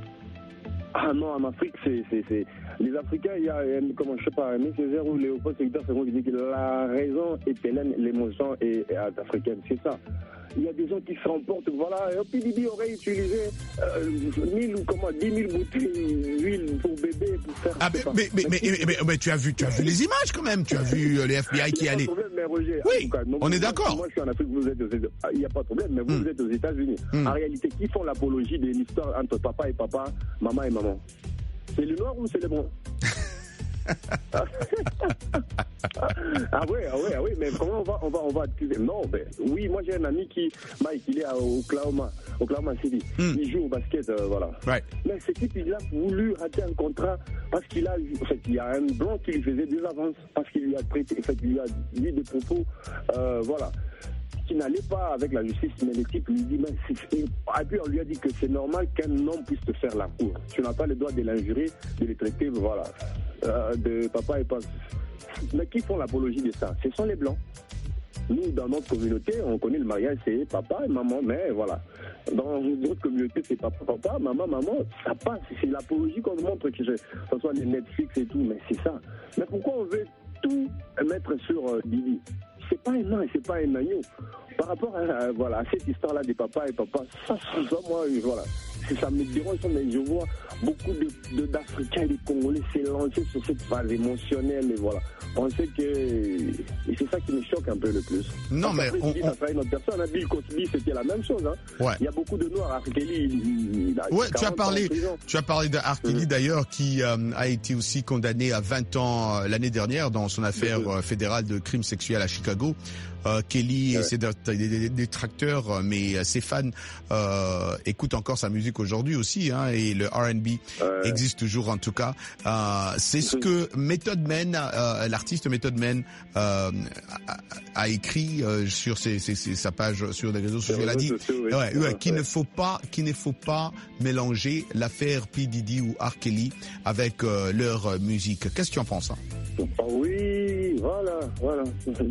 Ah non, en Afrique, c'est... Les Africains, il y a, comment, je sais pas, Aimé Césaire ou Léopold Sédar Senghor qui dit que la raison est hélène, l'émotion est, est africaine. C'est ça. Il y a des gens qui se remportent, voilà, et puis Didi aurait utilisé euh, mille ou comment, dix mille bouteilles d'huile pour bébé, pour faire... Ah, mais, mais, mais, mais, mais, mais, mais tu as vu, tu as vu les images quand même, tu as vu les F B I qui allaient... Mais Roger, oui, cas, on est d'accord. Moi, je suis en Afrique, vous êtes aux États-Unis. Il n'y a pas de problème, mais vous, mm. vous êtes aux États-Unis. Mm. En réalité, qui font l'apologie de l'histoire entre papa et papa, maman et maman? C'est les noirs ou c'est les blancs? ah ouais, ah ouais, ah ouais, mais comment on va, on va, on va accuser? Non, ben oui, moi j'ai un ami qui, Mike, il est à Oklahoma, Oklahoma City. Mm. Il joue au basket, euh, voilà. Right. Mais ce type, il a voulu rater un contrat parce qu'il a, en fait, il y a un blanc qui lui faisait des avances parce qu'il lui a traité, en fait, il lui a dit des propos, euh, voilà, qui n'allait pas avec la justice, mais le type lui dit, mais et puis on lui a dit que c'est normal qu'un homme puisse te faire la cour. Tu n'as pas le droit de l'injurer, de le traiter, voilà, euh, de papa et papa. Mais qui font l'apologie de ça? Ce sont les blancs. Nous, dans notre communauté, on connaît le mariage, c'est papa et maman, mais voilà. Dans d'autres communautés, c'est papa, papa, maman, maman, ça passe. C'est l'apologie qu'on montre, que ce soit les Netflix et tout, mais c'est ça. Mais pourquoi on veut tout mettre sur euh, Didi? C'est pas un nain, c'est pas un agneau. Par rapport à, à, voilà, à cette histoire-là des papas et papas, ça, ça, moi, voilà, ça me dérange, mais je vois beaucoup de, de, d'Africains et de Congolais s'élancer sur cette phase émotionnelle, et voilà. On sait que, et c'est ça qui me choque un peu le plus. Non, mais après, on, dit, on... ça travaille notre personne, hein. Bill Cosby, c'était la même chose, hein. Ouais. Il y a beaucoup de noirs. R. Kelly, il, il a ouais, tu as parlé, tu as parlé de R. Kelly, mmh. d'ailleurs, qui euh, a été aussi condamné à vingt ans euh, l'année dernière dans son affaire euh, fédérale de crimes sexuels à Chicago. Euh, Kelly ouais. et ses détracteurs, mais ses fans euh, écoutent encore sa musique aujourd'hui aussi, hein, et le R and B ouais. existe toujours en tout cas. Euh, c'est ce que Method Man, euh, l'artiste Method Man, euh, a, a écrit euh, sur ses, ses, ses, sa page sur les réseaux sociaux. Il a dit ouais, ouais, ouais, qu'il ne faut pas, qu'il ne faut pas mélanger l'affaire P. Diddy ou R. Kelly avec euh, leur musique. Qu'est-ce que tu en penses, hein? Oui, voilà, voilà.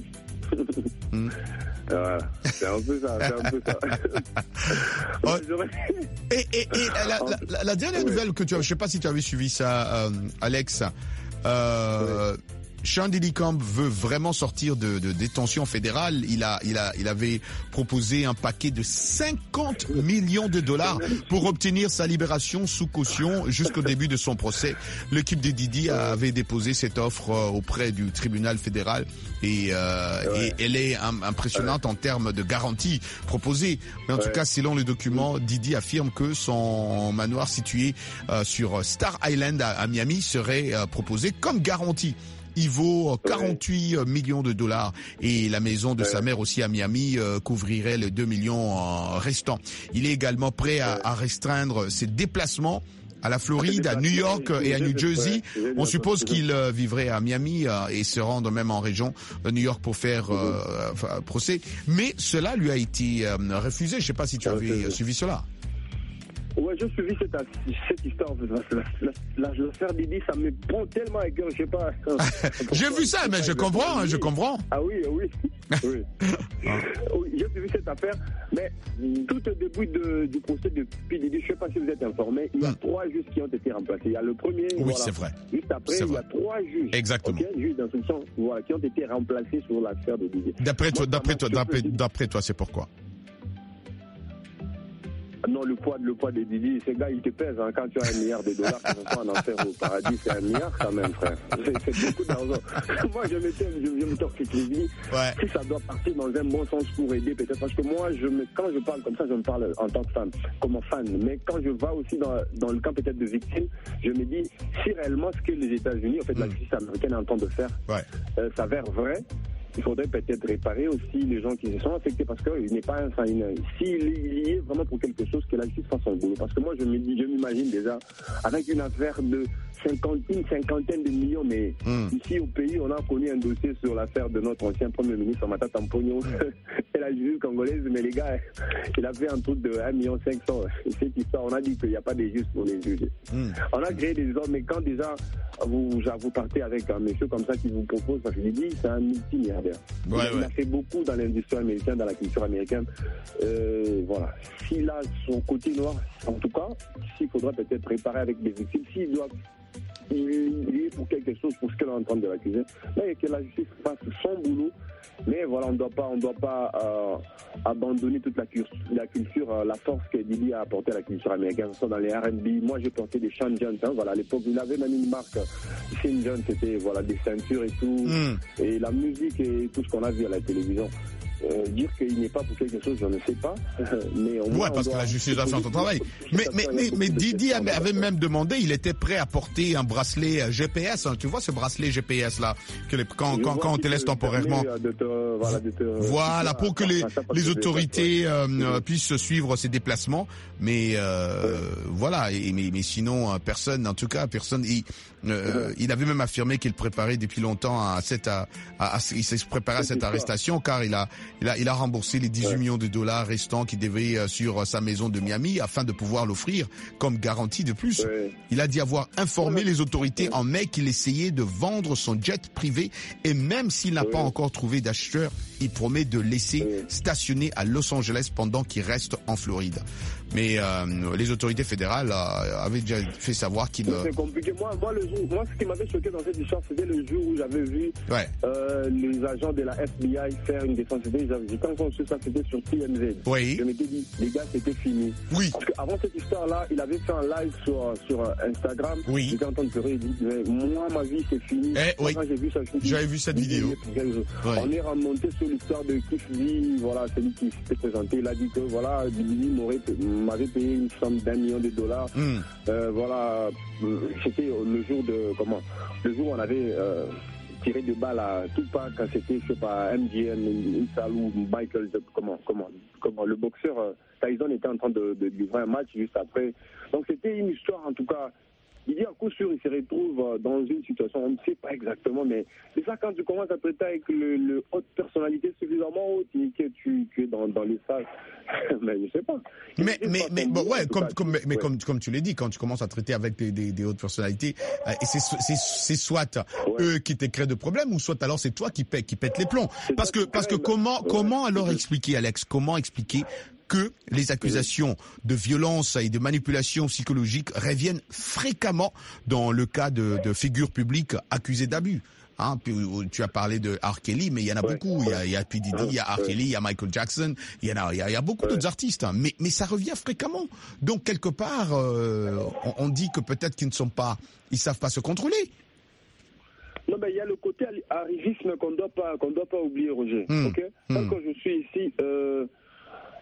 Mmh. Voilà, c'est un peu ça, c'est un peu ça. Oh. et, et, et la, la, la dernière oui. nouvelle que tu as, je sais pas si tu avais suivi ça, euh, Alex, euh, oui. Sean Diddy Combs veut vraiment sortir de, de détention fédérale. Il a, il a, il avait proposé un paquet de cinquante millions de dollars pour obtenir sa libération sous caution jusqu'au début de son procès. L'équipe de Diddy avait déposé cette offre auprès du tribunal fédéral et, euh, ouais. et elle est impressionnante ouais. en termes de garantie proposée. Mais en ouais. tout cas, selon les documents, Diddy affirme que son manoir situé euh, sur Star Island à, à Miami serait euh, proposé comme garantie. Il vaut quarante-huit ouais. millions de dollars et la maison de ouais. sa mère aussi à Miami euh, couvrirait les deux millions euh, restants. Il est également prêt à, ouais. à restreindre ses déplacements à la Floride, à New York et à New Jersey. On suppose qu'il euh, vivrait à Miami euh, et se rendre même en région de New York pour faire euh, euh, procès. Mais cela lui a été euh, refusé. Je ne sais pas si tu avais euh, suivi cela. Ouais, j'ai suivi cette, cette histoire. L'affaire Didi, ça me prend tellement à cœur, je sais pas. J'ai vu ça, mais je comprends, je comprends. Ah oui, oui. oui. oui j'ai suivi cette affaire, mais tout au début de, du procès de P. Diddy, je sais pas si vous êtes informés, il y a mm. trois juges qui ont été remplacés. Il y a le premier. Oui, voilà. c'est vrai. Juste après, il y a trois juges. Exactement. Okay, juges d'instruction, voilà, qui ont été remplacés sur l'affaire de Didi. D'après toi, d'après toi, d'après, d'après toi, c'est pourquoi? Non, le poids, le poids de Didi, ces gars, ils te pèsent. Hein. Quand tu as un milliard de dollars, que ce soit en enfer ou au paradis, c'est un milliard quand même, frère. C'est, c'est beaucoup d'argent. Moi, je me tiens, je, je me torque que je dis, ouais. si ça doit partir dans un bon sens pour aider, peut-être. Parce que moi, je me, quand je parle comme ça, je me parle en tant que fan, comme fan. Mais quand je vais aussi dans, dans le camp peut-être de victimes, je me dis, si réellement ce que les États-Unis, en fait, mm. la justice américaine est en train de faire, ouais. euh, s'avère vrai, il faudrait peut-être réparer aussi les gens qui se sont affectés parce qu'il n'est pas enfin, une, s'il est lié vraiment pour quelque chose, que la justice fasse son boulot. Parce que moi, je me dis, je m'imagine déjà avec une affaire de cinquante, une cinquantaine de millions, mais mm. ici au pays, on a connu un dossier sur l'affaire de notre ancien Premier ministre, Amata Tampogno, et la justice congolaise, mais les gars, il a fait un truc de un million cinq cents. Cette histoire, on a dit qu'il n'y a pas de juste pour les juger. Mm. On a créé des hommes, mais quand déjà vous, vous partez avec un monsieur comme ça qui vous propose, parce que je dis, c'est un multimilliardaire. Ouais, il ouais. a fait beaucoup dans l'industrie américaine, dans la culture américaine. Euh, voilà. S'il a son côté noir, en tout cas, s'il faudra peut-être préparer avec des victimes, s'il doit il est pour quelque chose, pour ce qu'elle est en train de l'accuser, mais que la justice fasse son boulot. Mais voilà, on ne doit pas, on doit pas euh, abandonner toute la, la culture, euh, la force que Didi a apporté à la culture américaine. Ça, dans les R and B, moi j'ai porté des Sean Jones, hein, voilà, à l'époque, il avait même une marque, Sean Jones, c'était voilà, des ceintures et tout, mm. et la musique et tout ce qu'on a vu à la télévision. Euh, dire qu'il n'est pas pour quelque chose, je ne sais pas. mais au moins, ouais, parce que la justice a fait son travail. Mais, mais, mais, mais Didi avait même demandé, il était prêt à porter un bracelet G P S. Hein, tu vois ce bracelet G P S là, que les, quand, quand, quand on te laisse temporairement. De te, voilà, de te, voilà, pour que les, les autorités euh, mmh. puissent suivre ses déplacements. Mais euh, ouais. voilà, et, mais, mais sinon, personne, en tout cas, personne. Il, euh, ouais. il avait même affirmé qu'il préparait depuis longtemps à cette, à, à, à, il s'est préparé à cette arrestation, car il a Il a, il a remboursé les dix-huit ouais. millions de dollars restants qu'il devait euh, sur euh, sa maison de Miami afin de pouvoir l'offrir comme garantie de plus. Ouais. Il a dit avoir informé ouais. les autorités ouais. en mai qu'il essayait de vendre son jet privé et même s'il n'a ouais. pas encore trouvé d'acheteur, il promet de laisser ouais. stationner à Los Angeles pendant qu'il reste en Floride. Mais euh, les autorités fédérales euh, avaient déjà fait savoir qu'il... C'est compliqué. Moi, moi, le jour, moi, ce qui m'avait choqué dans cette histoire, c'était le jour où j'avais vu ouais. euh, les agents de la F B I faire une défense. J'étais encore sur ça, c'était sur T M Z. Oui. Je m'étais dit, les gars, c'était fini. Oui. Parce qu'avant cette histoire-là, il avait fait un live sur, sur Instagram. Oui. J'étais en train de pleurer. Il dit, mais moi, ma vie, c'est fini. Eh, oui. Moi, j'ai vu ça. J'avais vu cette vidéo. Ouais. On est remonté sur l'histoire de Cliff Lee, voilà, celui qui s'était présenté. Il a dit que, voilà, Billy m'avait payé une somme d'un million de dollars. Mm. Euh, voilà, c'était le jour de, comment, le jour où on avait, euh, tiré de balles à Tupac, quand c'était, je sais pas, M G M, Salou, Michael, comment, comment, comment, le boxeur euh, Tyson était en train de, de livrer un match juste après. Donc c'était une histoire, en tout cas. Il dit à coup sûr, il se retrouve dans une situation, on ne sait pas exactement, mais c'est ça quand tu commences à traiter avec le, le haute personnalité suffisamment haute et que tu, tu es dans, dans les salles, mais je sais pas. Mais, mais, mais, bon, ouais, comme, comme, mais, mais ouais. comme, comme tu l'as dit, quand tu commences à traiter avec des, des, des hautes personnalités, euh, et c'est, c'est, c'est soit ouais. eux qui te créent de problèmes, ou soit alors c'est toi qui pète, qui pète les plombs. C'est parce que, parce que comment, ouais. comment alors expliquer, Alex, comment expliquer que les accusations de violence et de manipulation psychologique reviennent fréquemment dans le cas de, de figures publiques accusées d'abus. Hein, tu as parlé de R. Kelly, mais il y en a ouais, beaucoup. Ouais. Il y a, il y a P. Diddy, il y a R. Kelly, il y a Michael Jackson, il y en a, il y a, il y a beaucoup ouais. d'autres artistes. Hein, mais, mais ça revient fréquemment. Donc quelque part, euh, on, on dit que peut-être qu'ils ne sont pas, ils savent pas se contrôler. Non, mais il y a le côté arrivisme qu'on doit pas, qu'on doit pas oublier, Roger. Mmh. Ok. Mmh. Quand je suis ici. Euh,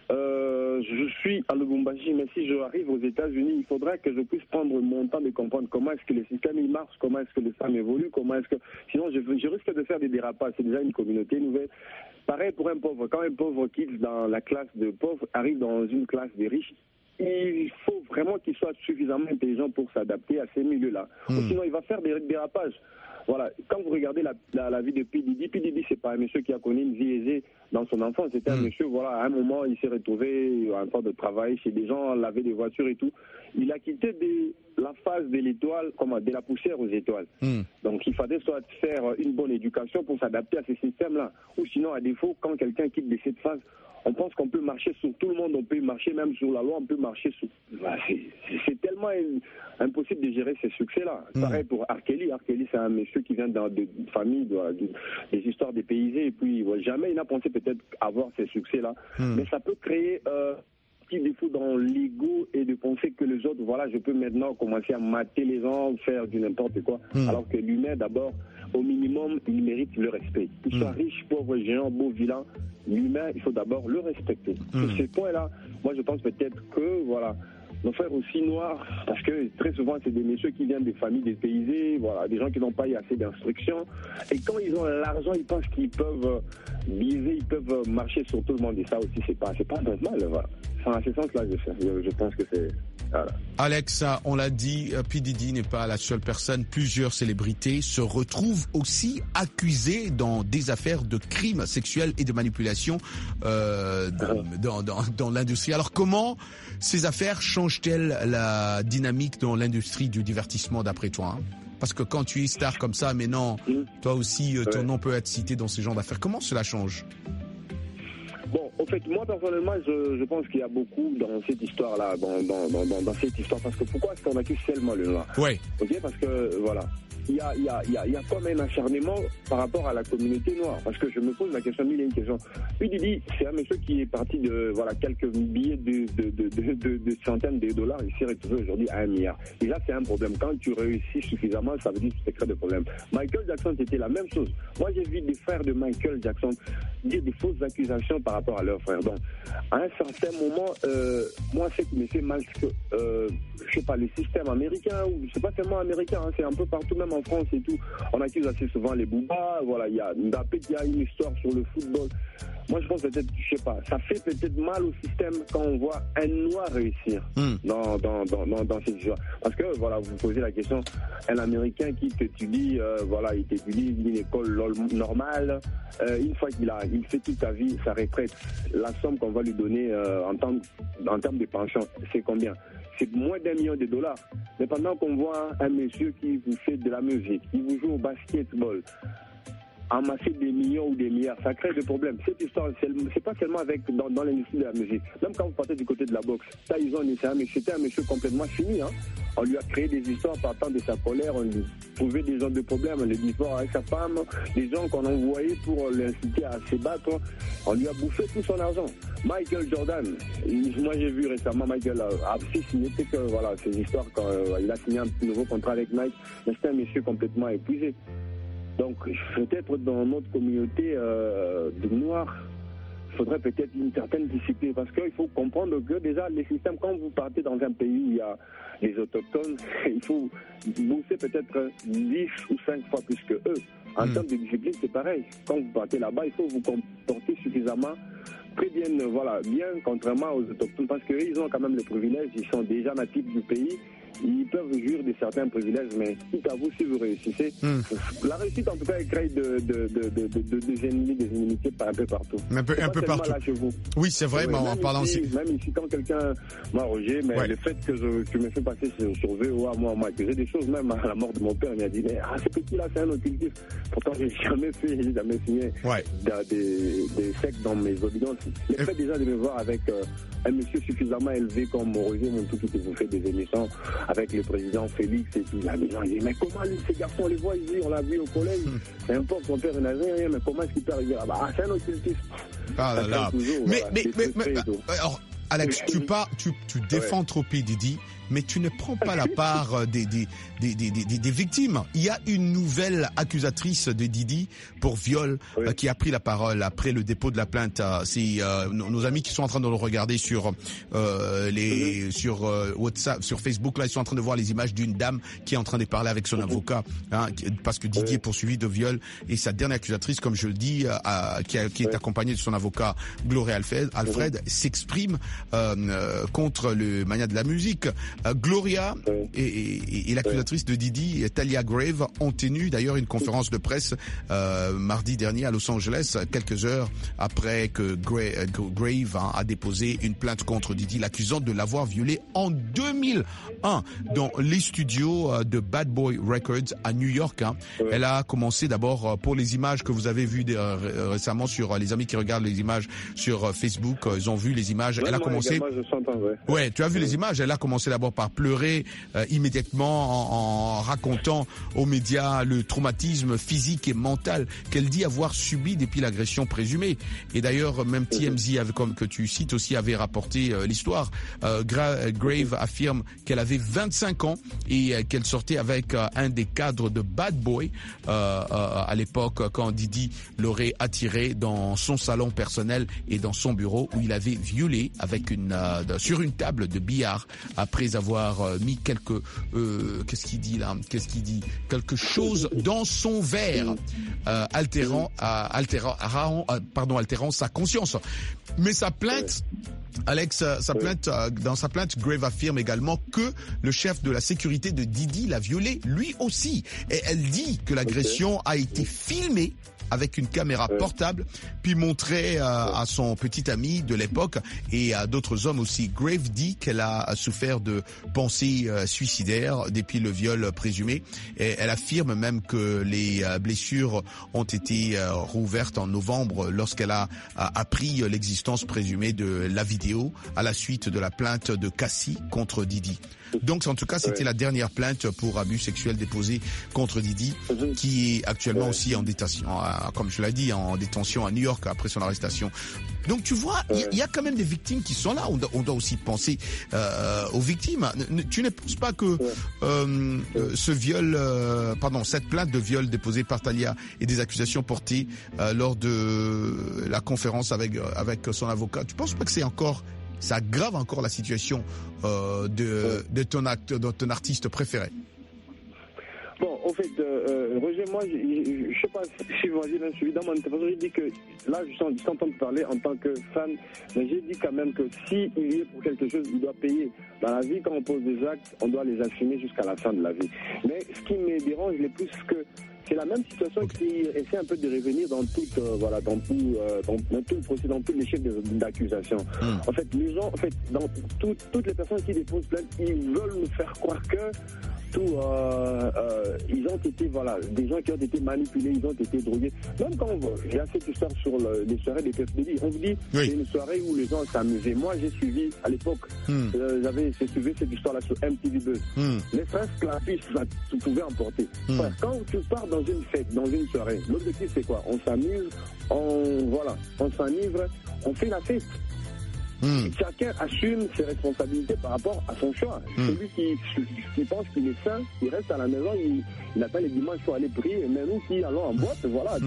Euh, je suis à Lubumbashi, mais si je arrive aux États-Unis, il faudra que je puisse prendre mon temps de comprendre comment est-ce que le système il marche, comment est-ce que les femmes évoluent, comment est-ce que... Sinon, je, je risque de faire des dérapages. C'est déjà une communauté nouvelle. Pareil pour un pauvre. Quand un pauvre quitte dans la classe de pauvres, arrive dans une classe de riches, il faut vraiment qu'il soit suffisamment intelligent pour s'adapter à ces milieux-là. Mmh. Ou sinon, il va faire des dérapages. Voilà, quand vous regardez la, la, la vie de P. Diddy, P. Diddy, c'est pas un monsieur qui a connu une vie aisée dans son enfance. C'était mmh. un monsieur, voilà, à un moment, il s'est retrouvé en train de travailler chez des gens, laver des voitures et tout. Il a quitté des, la phase de l'étoile, comment, de la poussière aux étoiles. Mmh. Donc, il fallait soit faire une bonne éducation pour s'adapter à ces systèmes-là. Ou sinon, à défaut, quand quelqu'un quitte de cette phase, on pense qu'on peut marcher sur tout le monde, on peut marcher même sur la loi, on peut marcher sur... Bah, c'est, c'est tellement impossible de gérer ces succès-là. Mmh. Pareil pour R. Kelly. R. Kelly, c'est un monsieur qui vient d'une de, famille, de, de, des histoires dépaysées, et puis ouais, jamais il n'a pensé peut-être avoir ces succès-là. Mmh. Mais ça peut créer... Euh, petit défaut dans l'ego et de penser que les autres, voilà, je peux maintenant commencer à mater les gens, faire du n'importe quoi. Mmh. Alors que l'humain, d'abord, au minimum, il mérite le respect. Qu'il soit mmh. riche, pauvre, géant, beau, vilain, l'humain, il faut d'abord le respecter. Mmh. Sur ces points-là, moi, je pense peut-être que, voilà, nos frères aussi noirs, parce que très souvent, c'est des messieurs qui viennent des familles dépaysées, voilà, des gens qui n'ont pas eu assez d'instruction. Et quand ils ont l'argent, ils pensent qu'ils peuvent viser, ils peuvent marcher sur tout le monde. Et ça aussi, c'est pas, c'est pas normal, voilà. Enfin, à ce sens-là, je, je, je pense que c'est... Voilà. Alex, on l'a dit, P. Diddy n'est pas la seule personne. Plusieurs célébrités se retrouvent aussi accusées dans des affaires de crimes sexuels et de manipulation euh, dans, dans, dans, dans l'industrie. Alors comment ces affaires changent-elles la dynamique dans l'industrie du divertissement d'après toi, hein? Parce que quand tu es star comme ça, mais non, toi aussi, ton ouais. nom peut être cité dans ces genres d'affaires. Comment cela change ? Bon, en fait, moi personnellement, je, je pense qu'il y a beaucoup dans cette histoire-là, dans, dans, dans, dans cette histoire, parce que pourquoi est-ce qu'on accuse seulement le noir ? Oui. Ok, parce que voilà, il y a, il y a, il y a, il y a comme un acharnement par rapport à la communauté noire, parce que je me pose la question, mille et une questions. Puis Didi, c'est un monsieur qui est parti de voilà quelques billets de, de, de, de, de, de centaines de dollars, il s'est retrouvé aujourd'hui à un milliard. Et là, c'est un problème. Quand tu réussis suffisamment, ça veut dire que c'est crée de problème. Michael Jackson, c'était la même chose. Moi, j'ai vu des frères de Michael Jackson dire des fausses accusations par rapport à leurs frères. Donc, à un certain moment, euh, moi, ce qui me fait mal, c'est que, euh, je sais pas, le système américain, ou c'est pas seulement américain, hein, c'est un peu partout, même en France et tout. On accuse assez souvent les boubas, voilà, il y a Mbappé qui a une histoire sur le football. Moi, je pense peut-être, je sais pas, ça fait peut-être mal au système quand on voit un noir réussir mm. dans, dans, dans, dans, dans cette histoire. Parce que, voilà, vous posez la question, un Américain qui t'étudie, euh, voilà, il t'étudie une école normale, euh, une fois qu'il a, il fait toute sa vie, sa retraite, la somme qu'on va lui donner euh, en, termes, en termes de pension, c'est combien ? C'est moins d'un million de dollars. Mais pendant qu'on voit un monsieur qui vous fait de la musique, qui vous joue au basketball, amasser des millions ou des milliards, ça crée des problèmes. Cette histoire, c'est, c'est pas seulement avec dans, dans l'industrie de la musique. Même quand vous partez du côté de la boxe, Tyson, c'est un, c'était un monsieur complètement fini. Hein. On lui a créé des histoires partant de sa colère, on lui trouvait des gens de problèmes, le divorce avec sa femme, des gens qu'on envoyait pour l'inciter à se battre. On lui a bouffé tout son argent. Michael Jordan, moi j'ai vu récemment Michael a signé que voilà, ces histoires quand euh, il a signé un nouveau contrat avec Nike, mais c'était un monsieur complètement épuisé. Donc, peut-être dans notre communauté euh, de Noirs, il faudrait peut-être une certaine discipline, parce qu'il faut comprendre que déjà, les systèmes, quand vous partez dans un pays où il y a les autochtones, il faut bosser peut-être dix ou cinq fois plus que eux. En mmh. termes de discipline, c'est pareil. Quand vous partez là-bas, il faut vous comporter suffisamment très bien, voilà, bien, contrairement aux autochtones, parce qu'eux, ils ont quand même le privilège, ils sont déjà natifs du pays. Ils peuvent jouir de certains privilèges, mais quitte à vous, si vous réussissez, mm. la réussite, en tout cas, elle crée de, de, de, de, de, de, des ennemis, des inimitiés un peu partout. Un peu, un peu partout. Là chez vous. Oui, c'est vrai, ouais, mais en parlant ici, aussi. Même ici, quand quelqu'un m'a Roger, mais ouais. le fait que je, tu me fais passer sur, sur V O A, moi, moi, que j'ai des choses, même à la mort de mon père, il m'a dit, mais ah, ce petit-là, c'est un occultif. Pourtant, j'ai jamais fait, j'ai jamais signé ouais. des, des sectes dans mes audiences. Le fait déjà de me voir avec euh, un monsieur suffisamment élevé comme Roger Montouki qui vous fait des émissions avec le président Félix et tout. Là, les gens disent, mais comment ces garçons, on les voit ici, on l'a vu au collège, peu importe, son père n'avait rien, mais comment est-ce qu'il peut arriver là-bas? Ah, c'est un occultisme. Ah là là. Toujours, mais, voilà, mais, mais, mais, alors, Alex, tu, pas, tu, tu défends ouais. trop P. Diddy, mais tu ne prends pas la part des, des, des, des, des, des victimes. Il y a une nouvelle accusatrice de Didi pour viol oui. euh, qui a pris la parole après le dépôt de la plainte. Euh, c'est euh, nos, nos amis qui sont en train de le regarder sur euh, les oui. sur euh, WhatsApp, sur Facebook. Là, ils sont en train de voir les images d'une dame qui est en train de parler avec son oui. avocat, hein, parce que Didi oui. est poursuivi de viol. Et sa dernière accusatrice, comme je le dis, euh, qui, a, qui est oui. accompagnée de son avocat Gloria Alfred, Alfred oui. s'exprime euh, euh, contre le mania de la musique. Euh, Gloria oui. et, et, et l'accusatrice oui. de Didi, Talia Grave, ont tenu d'ailleurs une conférence de presse euh, mardi dernier à Los Angeles, quelques heures après que Gra- Grave hein, a déposé une plainte contre Didi, l'accusant de l'avoir violé en deux mille un dans les studios de Bad Boy Records à New York. Hein. Oui. Elle a commencé d'abord pour les images que vous avez vues euh, récemment sur les amis qui regardent les images sur Facebook, ils ont vu les images. Ouais, elle a commencé. Également, je s'entends, ouais. ouais, tu as vu oui. les images. Elle a commencé d'abord par pleurer euh, immédiatement en, en racontant aux médias le traumatisme physique et mental qu'elle dit avoir subi depuis l'agression présumée. Et d'ailleurs, même T M Z, avait, comme que tu cites aussi, avait rapporté euh, l'histoire. Euh, Gra- Grave affirme qu'elle avait vingt-cinq ans et euh, qu'elle sortait avec euh, un des cadres de Bad Boy euh, euh, à l'époque quand Didi l'aurait attiré dans son salon personnel et dans son bureau où il avait violé avec une euh, sur une table de billard après avoir euh, mis quelque euh, qu'est-ce qu'il dit là qu'est-ce qu'il dit quelque chose dans son verre euh, altérant euh, altérant euh, pardon altérant sa conscience. Mais sa plainte, Alex, sa plainte, dans sa plainte, Grave affirme également que le chef de la sécurité de Didi l'a violé lui aussi. Et elle dit que l'agression a été filmée avec une caméra portable, puis montrée euh, à son petit ami de l'époque et à d'autres hommes aussi. Grave dit qu'elle a souffert de pensées euh, suicidaires depuis le viol présumé. Et elle affirme même que les euh, blessures ont été euh, rouvertes en novembre lorsqu'elle a, a appris l'existence présumée de la vidéo à la suite de la plainte de Cassie contre Didi. Donc, en tout cas, c'était ouais. la dernière plainte pour abus sexuels déposée contre Didi, qui est actuellement ouais. aussi en détention, comme je l'ai dit, en détention à New York après son arrestation. Donc, tu vois, il ouais. y, y a quand même des victimes qui sont là. On doit, on doit aussi penser euh, aux victimes. Tu ne penses pas que ouais. euh, ouais. ce viol, euh, pardon, cette plainte de viol déposée par Talia et des accusations portées euh, lors de la conférence avec avec son avocat, tu penses pas que c'est encore ça aggrave encore la situation euh, de, de, ton act, de ton artiste préféré? Bon, en fait, euh, Roger, moi, je ne sais pas si vous avez suivi dans mon intervention, j'ai dit que, là, je t'entends parler en tant que fan, mais j'ai dit quand même que s'il y est pour quelque chose, il doit payer. Dans la vie, quand on pose des actes, on doit les assumer jusqu'à la fin de la vie. Mais ce qui me dérange le plus, que c'est la même situation okay. qui essaie un peu de revenir dans tout, euh, voilà, dans tout, euh, dans, dans tout le procès, dans tous les chefs d'accusation. Mm. En fait, les gens, en fait, dans tout, toutes les personnes qui déposent plainte, ils veulent nous faire croire que tout, euh, euh, ils ont été, voilà, des gens qui ont été manipulés, ils ont été drogués. Même quand on voit, il y a cette histoire sur le, les soirées des P F D D, on vous dit, oui. c'est une soirée où les gens s'amusaient. Moi, j'ai suivi, à l'époque, mm. euh, j'avais suivi cette histoire-là sur M T V Buzz. Mm. Les frères Clapis, ça, tu pouvais emporter. Mm. Enfin, quand tu pars dans une fête, dans une soirée, l'objectif c'est quoi? On s'amuse, on, voilà, on s'enivre, on fait la fête. Mmh. Chacun assume ses responsabilités par rapport à son choix. Mmh. Celui qui, qui pense qu'il est sain, il reste à la maison, il, il attend les dimanches pour aller prier. Mais nous qui allons en boîte, voilà,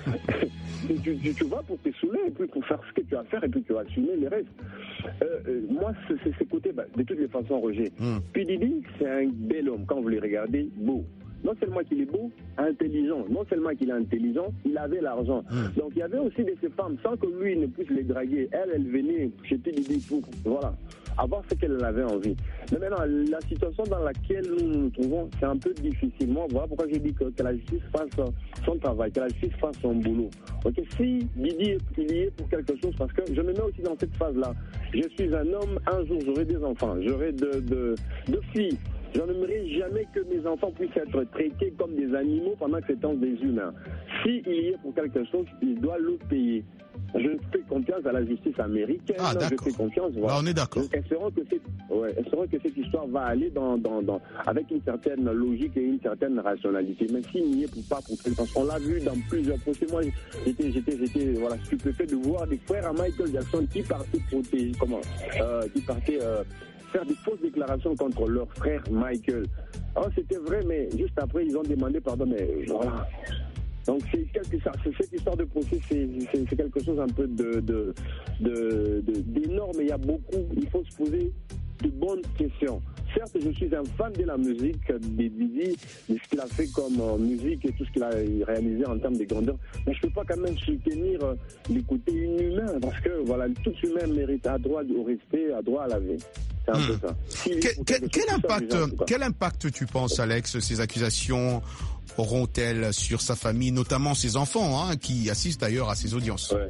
tu, tu, tu, tu vas pour te saouler et puis pour faire ce que tu as à faire et puis tu vas assumer les restes. Euh, euh, moi, c'est ce côté, bah, de toutes les façons, Roger. Mmh. P. Diddy, c'est un bel homme. Quand vous le regardez, beau. Non seulement qu'il est beau, intelligent. Non seulement qu'il est intelligent, il avait l'argent. Mmh. Donc il y avait aussi de ces femmes, sans que lui ne puisse les draguer. Elle, elle venait chez P. Diddy pour, voilà, avoir ce qu'elle avait envie. Mais maintenant, la situation dans laquelle nous nous trouvons, c'est un peu difficile. Moi, voilà pourquoi je dis que, que la justice fasse son travail, que la justice fasse son boulot. Ok, si Diddy est lié pour quelque chose, parce que je me mets aussi dans cette phase-là. Je suis un homme, un jour j'aurai des enfants, j'aurai de, de, de filles. Je n'aimerais jamais que mes enfants puissent être traités comme des animaux pendant que c'est des humains. S'il y est pour quelque chose, il doit le payer. Je fais confiance à la justice américaine. Ah, je fais confiance. Voilà. Bah, on est d'accord. Espérons que cette, ouais, espérons que cette histoire va aller dans, dans, dans, avec une certaine logique et une certaine rationalité. Mais s'il n'y est pas pour quelque chose, on l'a vu dans plusieurs procès. Moi, j'étais, j'étais, j'étais, voilà, stupéfait de voir des frères à Michael Jackson qui partaient protéger, comment, euh, qui partaient. Euh, faire des fausses déclarations contre leur frère Michael. Alors c'était vrai, mais juste après, ils ont demandé pardon, mais voilà. Donc c'est quelque chose, cette histoire de procès, c'est, c'est, c'est quelque chose un peu de, de, de, de, d'énorme. Il y a beaucoup, il faut se poser de bonnes questions. Certes, je suis un fan de la musique de Didi, de ce qu'il a fait comme euh, musique et tout ce qu'il a réalisé en termes de grandeur, mais je ne peux pas quand même soutenir euh, le côté inhumain, parce que voilà, tout humain mérite à droit au respect, à droit à la vie. C'est un Hmm. peu ça. Si, Quel, quel- quel ça, impact, déjà, en tout cas. quel impact tu penses, Alex, ces accusations auront-elles sur sa famille, notamment ses enfants, hein, qui assistent d'ailleurs à ses audiences? Ouais.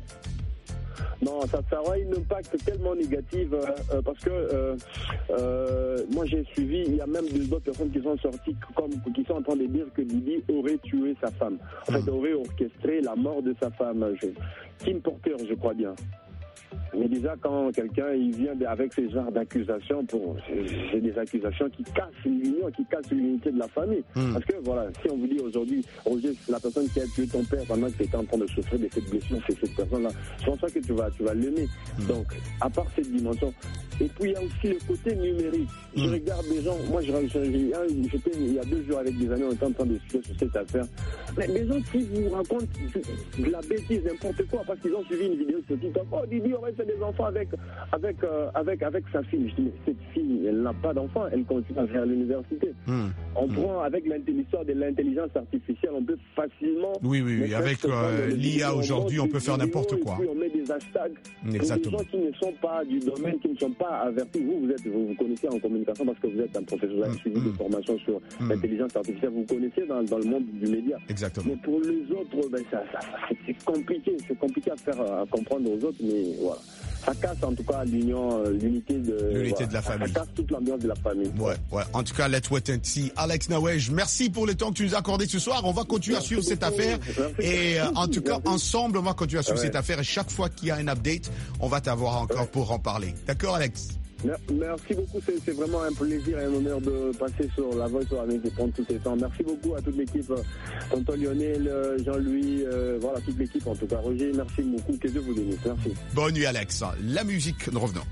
Non, ça, ça aura un impact tellement négatif euh, euh, parce que euh, euh, moi j'ai suivi, il y a même deux autres personnes qui sont sorties comme qui sont en train de dire que Didi aurait tué sa femme. En fait, aurait orchestré la mort de sa femme. Je, Kim Porter, je crois bien. Mais déjà, quand quelqu'un il vient avec ce genre d'accusations, pour c'est, c'est des accusations qui cassent l'union, qui cassent l'unité de la famille. Mm. Parce que voilà, si on vous dit aujourd'hui, Roger, c'est la personne qui a tué ton père pendant que tu étais en train de souffrir de cette blessure, c'est cette personne-là. Je pense pas que tu vas, tu vas l'aimer. Mm. Donc, à part cette dimension. Et puis il y a aussi le côté numérique. Je Mm. regarde des gens, moi je, je, je- j'étais il y a deux jours avec des amis, on était en train de discuter sur cette affaire. Mais les gens qui vous racontent de la bêtise, n'importe quoi, parce qu'ils ont suivi une vidéo sur TikTok. Oh, Didi aurait fait des enfants avec, avec, euh, avec, avec sa fille. Je dis, mais cette fille, elle n'a pas d'enfant, elle continue à faire l'université. Hmm. On Hmm. prend avec l'intelligence de l'intelligence artificielle, on peut facilement. Oui, oui, oui. ne Avec serait-ce que prendre euh, les l'I A vidéos, aujourd'hui, on monte peut des faire vidéos n'importe et quoi. puis on met des hashtags. Exactement. Pour des gens qui ne sont pas du domaine, qui ne sont pas avertis. Vous, vous êtes, vous, vous connaissez en communication parce que vous êtes un professeur, vous avez Mm, suivi mm. des formations sur Mm. l'intelligence artificielle, vous connaissez dans, dans le monde du média. Exactement. Mais pour les autres, ben, ça, ça, ça- c'est compliqué, c'est compliqué à faire à comprendre aux autres, mais voilà. Ça casse en tout cas l'union, euh, l'unité de, L'unité voilà. de la Ça- famille. Ça casse toute l'ambiance de la famille. Ouais, ouais. En tout cas, let's wait and see. Alex Nawej, merci pour le temps que tu nous as accordé ce soir. On va continuer Merci à suivre cette beaucoup. affaire. Merci. Et euh, en tout cas, Merci. ensemble, on va continuer à suivre Ouais. cette affaire. Et chaque fois qu'il y a un update, on va t'avoir encore pour en parler. D'accord, Alex? Mer- Merci beaucoup, c'est c'est vraiment un plaisir et un honneur de passer sur la Voix sur la musique et prendre tout ces temps. Merci beaucoup à toute l'équipe, euh, tonton Lionel, euh, Jean-Louis, euh, voilà, toute l'équipe en tout cas. Roger, merci beaucoup, que Dieu vous bénisse, merci. Bonne nuit, Alex. La musique, nous revenons.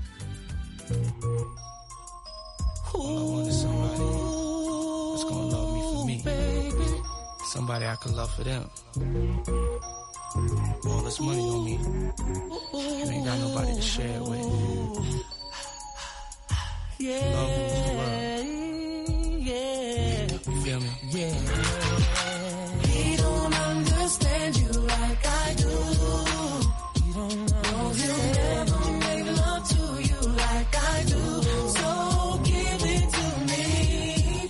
All I want is somebody that's gonna love me for me. Somebody I can love for them. All this money on me, you ain't got nobody to share it with. Love rules the world. You feel me? Yeah. He don't understand you like I do. He don't know he'll never make love to you like I do. So give it to me.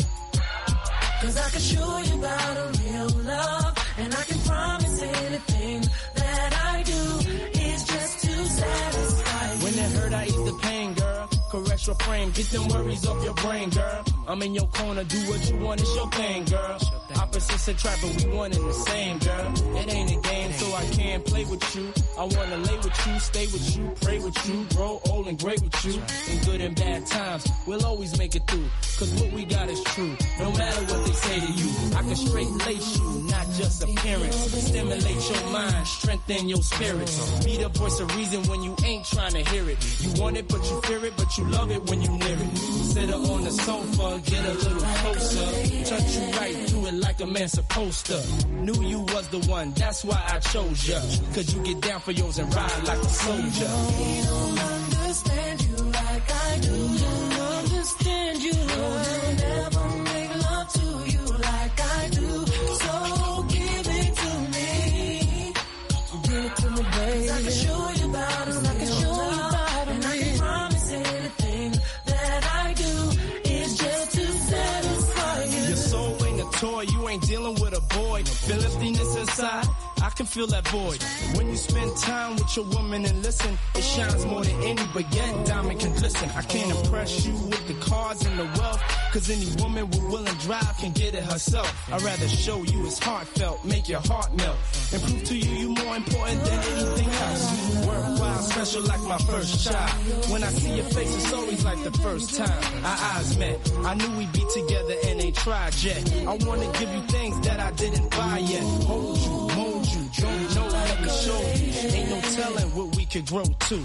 Cause I can show you about a real love. And I can promise anything that I do is just to satisfy you. When it hurt, I ease the pain, girl. Caress your frame, get them worries off your brain, girl. I'm in your corner, do what you want, it's your thing, girl. Opposites attract, but we one and the same, girl. It ain't a game, so I can't play with you. I wanna lay with you, stay with you, pray with you, grow old and great with you. In good and bad times, we'll always make it through. Cause what we got is true, no matter what they say to you. I can straight lace you, not just appearance. Stimulate your mind, strengthen your spirit. Be the voice of reason when you ain't trying to hear it. You want it, but you fear it, but you love it when you near it. Sit her on the sofa, get a little closer. Touch you right through it like a man supposed to. Knew you was the one, that's why I chose ya. Cause you get down for yours and ride like a soldier. He don't understand you like I do. Don't understand you. No, he'll never make love to you like I do. So give it to me. Give it to me, baby. I can show you about it. I can show you about it. And I can promise anything that I do is just to satisfy you. Your soul ain't a toy, you ain't dealing with a boy. Feel emptiness inside, I can feel that void. When you spend time with your woman and listen, it shines more than any baguette diamond can glisten. I can't impress you with the cars and the wealth, cause any woman with will and drive can get it herself. I'd rather show you it's heartfelt, make your heart melt, and prove to you you more important than anything else. Worthwhile, special like my first child. When I see your face, it's always like the first time our eyes met. I knew we'd be together and ain't tried yet. I wanna give you things that I didn't buy yet. Hold you, mold you, don't know, let me show you. Ain't no telling what we could grow to.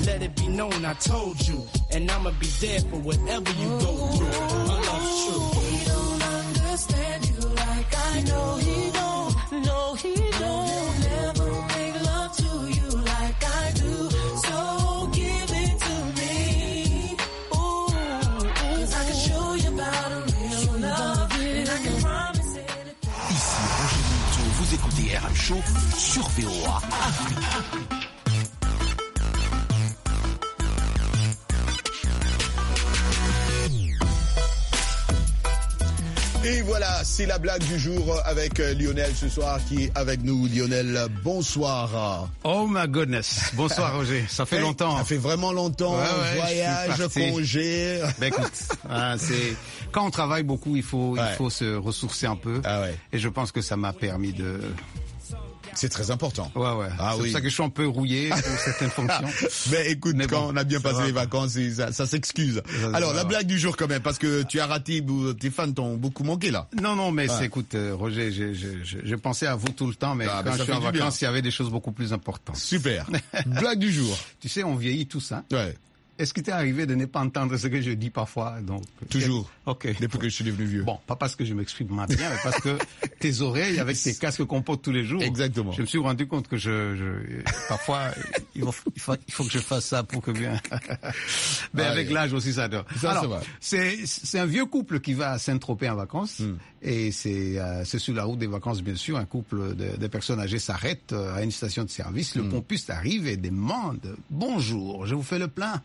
let it be known I told you. And I'ma be there for whatever you go through. My love's true. He don't understand you like I know he don't. No, he don't. He'll never make love to you like I do. So give it to me. Ooh, 'cause I can show you about a real love. And I can promise it. Ici Roger Minto, vous écoutez R M Show sur V O A. Et voilà, c'est la blague du jour avec Lionel ce soir qui est avec nous. Lionel, bonsoir. Oh my goodness. Bonsoir Roger. Ça fait hey, longtemps. Ça fait vraiment longtemps. Ouais, ouais, voyage, congé. Ben écoute, hein, c'est quand on travaille beaucoup, il faut ouais. il faut se ressourcer un peu. Ah ouais. Et je pense que ça m'a permis de. C'est très important. Ouais, ouais. Ah, c'est oui. pour ça que je suis un peu rouillé pour certaines fonctions. Mais écoute, Mais quand bon, on a bien passé les va. vacances, ça, ça s'excuse. Ça, Alors, la va. blague du jour quand même, parce que tu as raté, tes fans t'ont beaucoup manqué là. Non, non, mais ouais. c'est, écoute, euh, Roger, j'ai, j'ai, j'ai pensé à vous tout le temps, mais ah, quand je suis en vacances, il y avait des choses beaucoup plus importantes. Super. Blague du jour. Tu sais, on vieillit tous, hein. Ouais. Est-ce qu'il t'est arrivé de ne pas entendre ce que je dis parfois? Donc toujours. Ok. Depuis que je suis devenu vieux. Bon, pas parce que je m'exprime bien, mais parce que tes oreilles, avec tes casques qu'on porte tous les jours. Exactement. Je me suis rendu compte que je, je parfois, il faut, il faut, il faut que je fasse ça pour que bien. Mais ah, avec oui. l'âge aussi, ça doit. Ça, Alors, ça va. c'est, c'est un vieux couple qui va à Saint-Tropez en vacances. Mm. Et c'est, euh, c'est sur la route des vacances, bien sûr. Un couple de, de personnes âgées s'arrête à une station de service. Le mm. pompiste arrive et demande: bonjour, je vous fais le plein.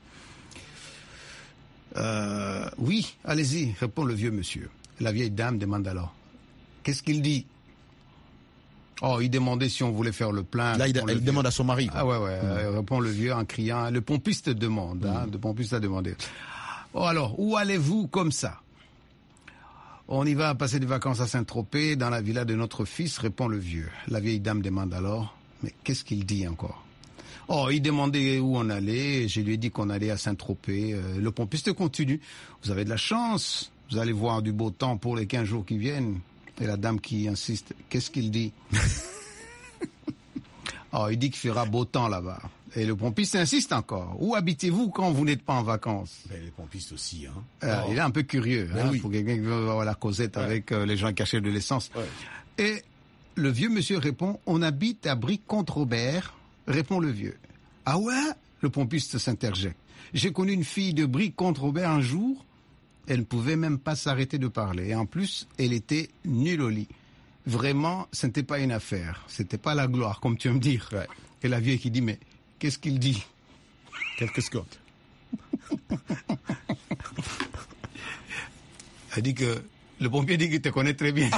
Euh, oui, allez-y, répond le vieux monsieur. La vieille dame demande alors: qu'est-ce qu'il dit? Oh, il demandait si on voulait faire le plein. Là, il, elle vieux. demande à son mari. Quoi. Ah ouais, ouais, mmh. euh, répond le vieux en criant. Le pompiste demande, hein, mmh. le pompiste a demandé. Oh alors, où allez-vous comme ça? On y va passer des vacances à Saint-Tropez, dans la villa de notre fils, répond le vieux. La vieille dame demande alors: mais qu'est-ce qu'il dit encore? Oh, il demandait où on allait, je lui ai dit qu'on allait à Saint-Tropez. Euh, le pompiste continue: vous avez de la chance, vous allez voir du beau temps pour les quinze jours qui viennent. Et la dame qui insiste: qu'est-ce qu'il dit? Oh, il dit qu'il fera beau temps là-bas. Et le pompiste insiste encore: où habitez-vous quand vous n'êtes pas en vacances? Ben, les pompistes aussi, hein. Euh, oh. Il est un peu curieux, ben hein, oui. Pour quelqu'un qui veut avoir la causette ouais. avec euh, les gens qui achètent de l'essence. Ouais. Et le vieux monsieur répond: on habite à Brie-contre-Robert. Répond le vieux. Ah ouais? Le pompiste s'interjecte. J'ai connu une fille de Brie-contre-Robert un jour. Elle ne pouvait même pas s'arrêter de parler. Et en plus, elle était nulle au lit. Vraiment, ce n'était pas une affaire. C'était pas la gloire, comme tu veux me dire. Ouais. Et la vieille qui dit: mais qu'est-ce qu'il dit? Quelques Scott. Elle dit que le pompier dit qu'il te connaît très bien.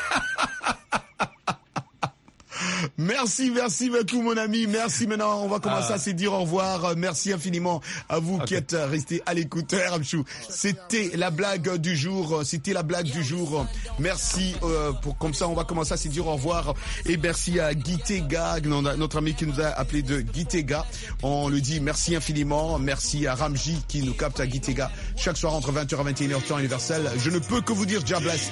Merci, merci beaucoup mon ami, merci. Maintenant on va commencer ah. à se dire au revoir. Merci infiniment à vous okay. qui êtes restés à l'écoute. R M Show, c'était la blague du jour, c'était la blague du jour. Merci euh, pour comme ça on va commencer à se dire au revoir. Et merci à Guy Tega, notre ami qui nous a appelé de Guy Tega. On le dit merci infiniment. Merci à Ramji qui nous capte à Guy Tega chaque soir entre vingt heures et vingt et une heures temps universel. Je ne peux que vous dire Dieu bless.